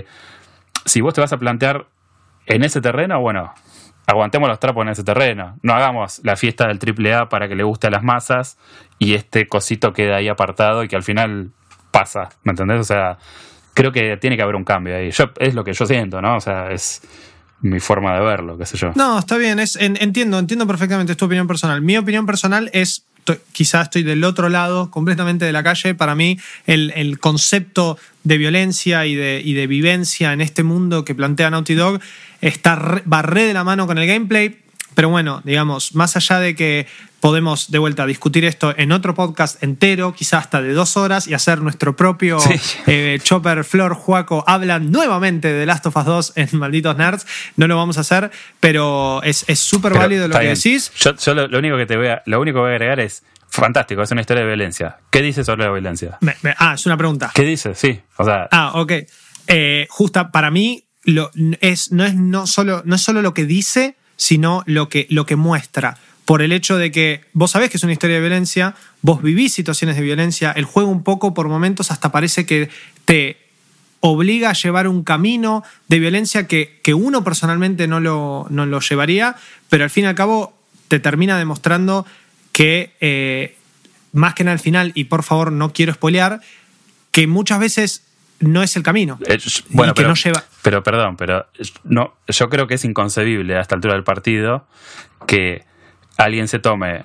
si vos te vas a plantear en ese terreno, bueno, aguantemos los trapos en ese terreno, no hagamos la fiesta del triple A para que le guste a las masas y este cosito queda ahí apartado y que al final pasa, ¿me entendés? O sea, creo que tiene que haber un cambio ahí. Yo, es lo que yo siento, ¿no? O sea, es mi forma de verlo, qué sé yo. No, está bien, es, en, entiendo, entiendo perfectamente, es tu opinión personal. Mi opinión personal es, to, quizás estoy del otro lado, completamente de la calle. Para mí, el, el concepto de violencia y de, y de vivencia en este mundo que plantea Naughty Dog está re, va re de la mano con el gameplay. Pero bueno, digamos, más allá de que podemos de vuelta discutir esto en otro podcast entero, quizás hasta de dos horas, y hacer nuestro propio sí. eh, Chopper, Flor, Juaco hablan nuevamente de The Last of Us dos en Malditos Nerds. No lo vamos a hacer, pero es súper válido lo que bien. decís. Yo, yo lo, lo único que te voy a, lo único que voy a agregar es fantástico, es una historia de violencia. ¿Qué dice sobre la violencia? Me, me, ah, es una pregunta. ¿Qué dice? Sí, o sea. Ah, ok. Eh, justa, para mí lo, es, no, es, no, solo, no es solo lo que dice, sino lo que, lo que muestra. Por el hecho de que vos sabés que es una historia de violencia, vos vivís situaciones de violencia, el juego un poco por momentos hasta parece que te obliga a llevar un camino de violencia que, que uno personalmente no lo, no lo llevaría, pero al fin y al cabo te termina demostrando que, eh, más que nada al final, y por favor no quiero spoilear, que muchas veces no es el camino. Eh, bueno, que pero, no lleva... pero perdón, pero no, yo creo que es inconcebible a esta altura del partido que alguien se tome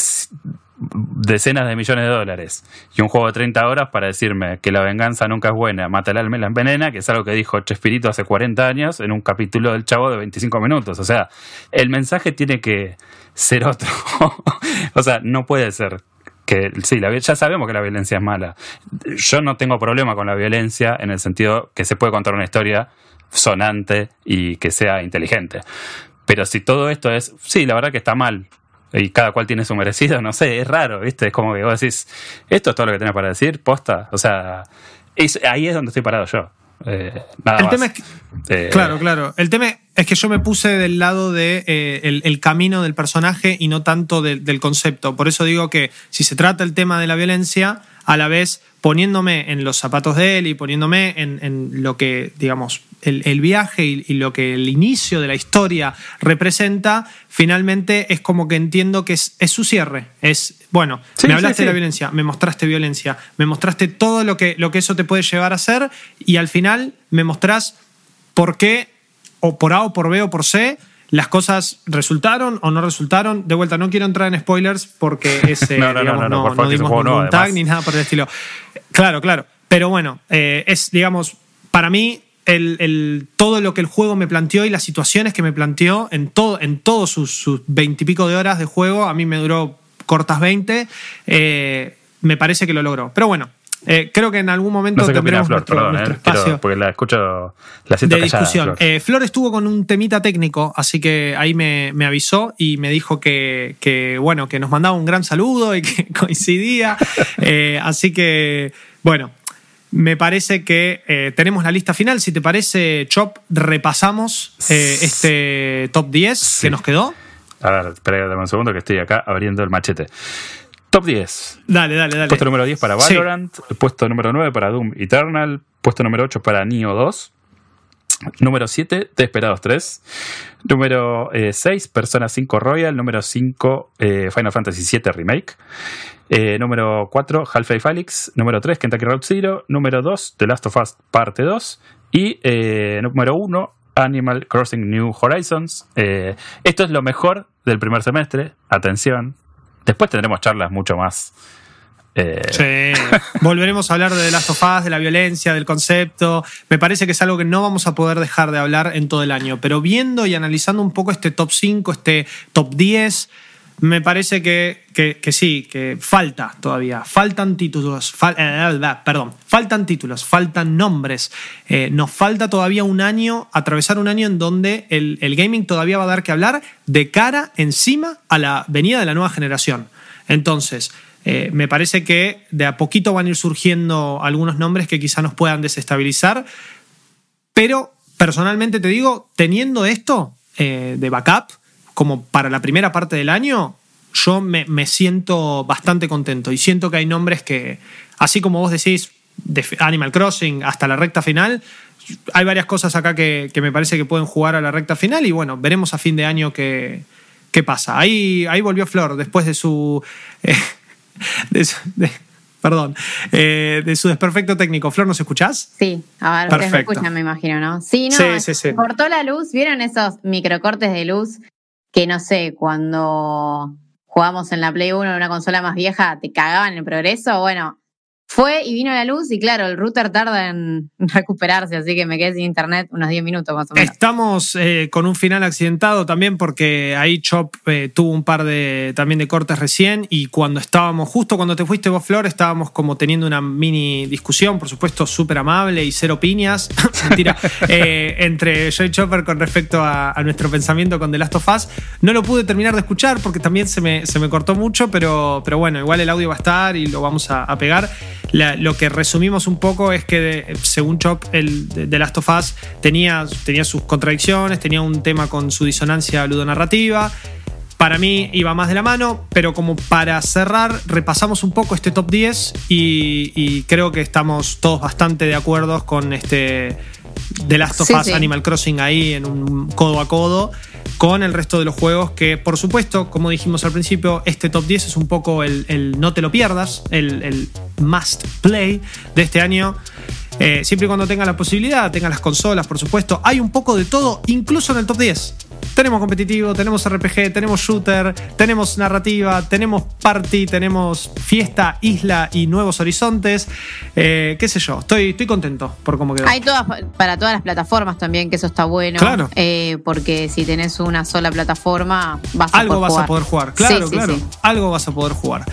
decenas de millones de dólares y un juego de treinta horas para decirme que la venganza nunca es buena, mata el alma y la envenena, que es algo que dijo Chespirito hace cuarenta años en un capítulo del Chavo de veinticinco minutos. O sea, el mensaje tiene que ser otro. O sea, no puede ser que sí, la, ya sabemos que la violencia es mala. Yo no tengo problema con la violencia en el sentido que se puede contar una historia sonante y que sea inteligente. Pero si todo esto es, sí, la verdad que está mal y cada cual tiene su merecido, no sé, es raro, ¿viste? Es como que vos decís, esto es todo lo que tenés para decir, posta. O sea, es, ahí es donde estoy parado yo. Eh, nada el más. tema es que, eh, claro, claro. El tema es que yo me puse del lado de eh, el, el camino del personaje y no tanto de, del concepto. Por eso digo que si se trata el tema de la violencia, a la vez poniéndome en los zapatos de él y poniéndome en, en lo que, digamos, el, el viaje y, y lo que el inicio de la historia representa, finalmente es como que entiendo que es, es su cierre. Es, bueno, sí, me hablaste sí, sí. de la violencia, me mostraste violencia, me mostraste todo lo que, lo que eso te puede llevar a hacer y al final me mostrás por qué, o por A o por B o por C, las cosas resultaron o no resultaron. De vuelta, no quiero entrar en spoilers porque ese, no, no, digamos, no, no, no, no, no dimos ningún no, tag ni nada por el estilo. Claro, claro. Pero bueno, eh, es, digamos, para mí, el, el, todo lo que el juego me planteó y las situaciones que me planteó en todo, en todos sus veintipico de horas de juego, a mí me duró cortas veinte, eh, me parece que lo logró. Pero bueno, Eh, creo que en algún momento no sé tendremos Flor, nuestro, perdón, nuestro eh, espacio quiero, porque la escucho, la siento de callada, discusión. Flor. Eh, Flor estuvo con un temita técnico, así que ahí me, me avisó y me dijo que, que, bueno, que nos mandaba un gran saludo y que coincidía. eh, así que, bueno, me parece que eh, tenemos la lista final. Si te parece, Chop, repasamos eh, este top diez sí. que nos quedó. A ver, espera un segundo que estoy acá abriendo el machete. Top diez. Dale, dale, dale. Puesto número diez para Valorant. Sí. Puesto número nueve para Doom Eternal. Puesto número ocho para Nioh dos. Número siete, Desperados tres. Número eh, seis, Persona cinco Royal. Número cinco, eh, Final Fantasy siete Remake. Eh, número cuatro, Half-Life Alyx. Número tres, Kentucky Road Zero. Número dos, The Last of Us Parte dos. Y eh, número uno, Animal Crossing New Horizons. Eh, esto es lo mejor del primer semestre. Atención. Después tendremos charlas mucho más. Eh... Sí. Volveremos a hablar de The Last of Us, de la violencia, del concepto. Me parece que es algo que no vamos a poder dejar de hablar en todo el año. Pero viendo y analizando un poco este top cinco, este top diez, me parece que, que, que sí, que falta todavía. Faltan títulos. Fal, eh, perdón. Faltan títulos, faltan nombres. Eh, nos falta todavía un año, atravesar un año en donde el, el gaming todavía va a dar que hablar de cara encima a la venida de la nueva generación. Entonces, eh, me parece que de a poquito van a ir surgiendo algunos nombres que quizá nos puedan desestabilizar. Pero, personalmente te digo, teniendo esto eh, de backup, como para la primera parte del año, yo me, me siento bastante contento y siento que hay nombres que, así como vos decís, de Animal Crossing hasta la recta final, hay varias cosas acá que, que me parece que pueden jugar a la recta final y bueno, veremos a fin de año qué, qué pasa. Ahí, ahí volvió Flor después de su... Eh, de su de, perdón, eh, de su desperfecto técnico. Flor, ¿nos escuchás? Sí, a ver, perfecto. Ustedes me escuchan, me imagino, ¿no? Sí, no, sí, sí, sí. cortó la luz, ¿vieron esos microcortes de luz? Que no sé, cuando jugamos en la Play uno en una consola más vieja, te cagaban el progreso. Bueno, Fue y vino la luz y claro, el router tarda en recuperarse, así que me quedé sin internet unos diez minutos más o menos. Estamos eh, con un final accidentado también porque ahí Chop eh, tuvo un par de también de cortes recién y cuando estábamos, justo cuando te fuiste vos, Flor, estábamos como teniendo una mini discusión, por supuesto súper amable y cero piñas, mentira, eh, entre yo y Chopper con respecto a, a nuestro pensamiento con The Last of Us. No lo pude terminar de escuchar porque también se me, se me cortó mucho, pero, pero bueno, igual el audio va a estar y lo vamos a, a pegar. La, lo que resumimos un poco es que de, según Chop, el de, The Last of Us tenía, tenía sus contradicciones, tenía un tema con su disonancia ludonarrativa. Para mí iba más de la mano, pero como para cerrar, repasamos un poco este top diez y, y creo que estamos todos bastante de acuerdo con este The Last of Sí, Us sí. Animal Crossing ahí en un codo a codo con el resto de los juegos que, por supuesto, como dijimos al principio, este top diez es un poco el, el no te lo pierdas, el, el must play de este año. Eh, siempre y cuando tenga la posibilidad, tenga las consolas, por supuesto. Hay un poco de todo, incluso en el top diez. Tenemos competitivo, tenemos R P G, tenemos shooter, tenemos narrativa, tenemos party, tenemos fiesta, isla y nuevos horizontes. Eh, qué sé yo, estoy, estoy contento por cómo quedó. Hay todas para todas las plataformas también, que eso está bueno. Claro. Eh, porque si tenés una sola plataforma, vas a Algo poder vas jugar. a poder jugar, claro, Sí, sí, claro. sí. Algo vas a poder jugar.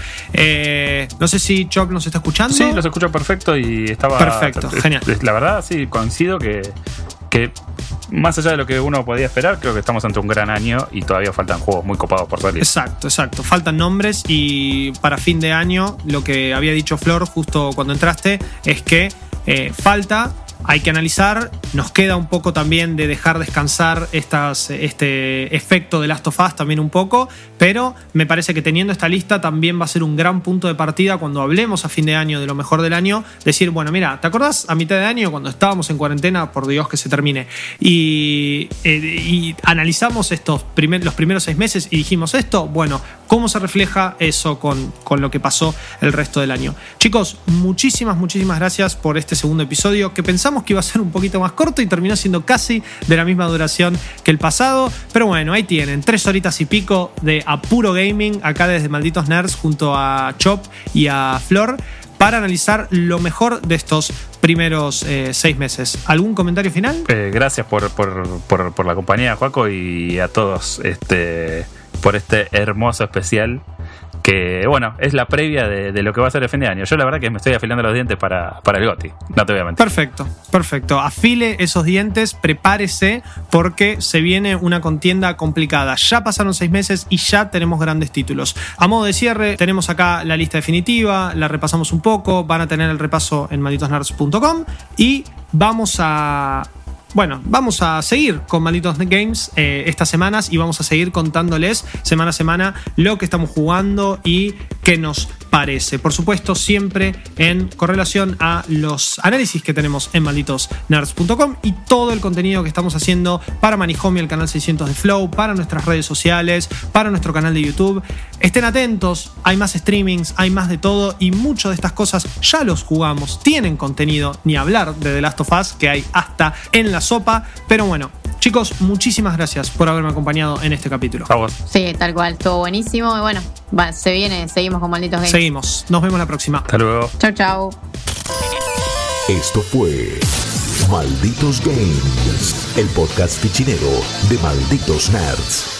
Eh, no sé si Chop nos está escuchando. Sí, los escucho perfecto y estaba... Perfecto, genial. La verdad, sí, coincido que, que más allá de lo que uno podía esperar, creo que estamos ante un gran año y todavía faltan juegos muy copados por salir. Exacto, exacto. Faltan nombres y para fin de año lo que había dicho Flor justo cuando entraste es que eh, falta, hay que analizar, nos queda un poco también de dejar descansar estas, este efecto de Last of Us también un poco, pero me parece que teniendo esta lista también va a ser un gran punto de partida cuando hablemos a fin de año de lo mejor del año, decir, bueno, mira, ¿te acordás a mitad de año cuando estábamos en cuarentena, por Dios que se termine, y, eh, y analizamos estos primer, los primeros seis meses y dijimos esto? Bueno, ¿cómo se refleja eso con, con lo que pasó el resto del año? Chicos, muchísimas, muchísimas gracias por este segundo episodio que pensamos que iba a ser un poquito más corto y terminó siendo casi de la misma duración que el pasado, pero bueno, ahí tienen, tres horitas y pico de a puro gaming acá desde Malditos Nerds junto a Chop y a Flor para analizar lo mejor de estos primeros eh, seis meses. ¿Algún comentario final? Eh, gracias por, por, por, por la compañía, Joaco, y a todos este, por este hermoso especial que, bueno, es la previa de, de lo que va a ser el fin de año. Yo la verdad que me estoy afilando los dientes para, para el GOTY, no te voy a mentir. Perfecto, perfecto. Afile esos dientes, prepárese porque se viene una contienda complicada. Ya pasaron seis meses y ya tenemos grandes títulos. A modo de cierre, tenemos acá la lista definitiva, la repasamos un poco, van a tener el repaso en malditos nerds punto com y vamos a... Bueno, vamos a seguir con Malditos Games eh, estas semanas y vamos a seguir contándoles semana a semana lo que estamos jugando y qué nos parece. Por supuesto, siempre en correlación a los análisis que tenemos en malditos nerds punto com y todo el contenido que estamos haciendo para Manijomio, el canal seiscientos de Flow, para nuestras redes sociales, para nuestro canal de YouTube. Estén atentos, hay más streamings, hay más de todo y muchas de estas cosas ya los jugamos, tienen contenido, ni hablar de The Last of Us, que hay hasta en la sopa. Pero bueno, chicos, muchísimas gracias por haberme acompañado en este capítulo. A vos. Sí, tal cual, estuvo buenísimo. Y bueno, va, se viene, seguimos con Malditos Games. Seguimos, nos vemos la próxima. Hasta luego. Chau, chau. Esto fue Malditos Games, el podcast fichinero de Malditos Nerds.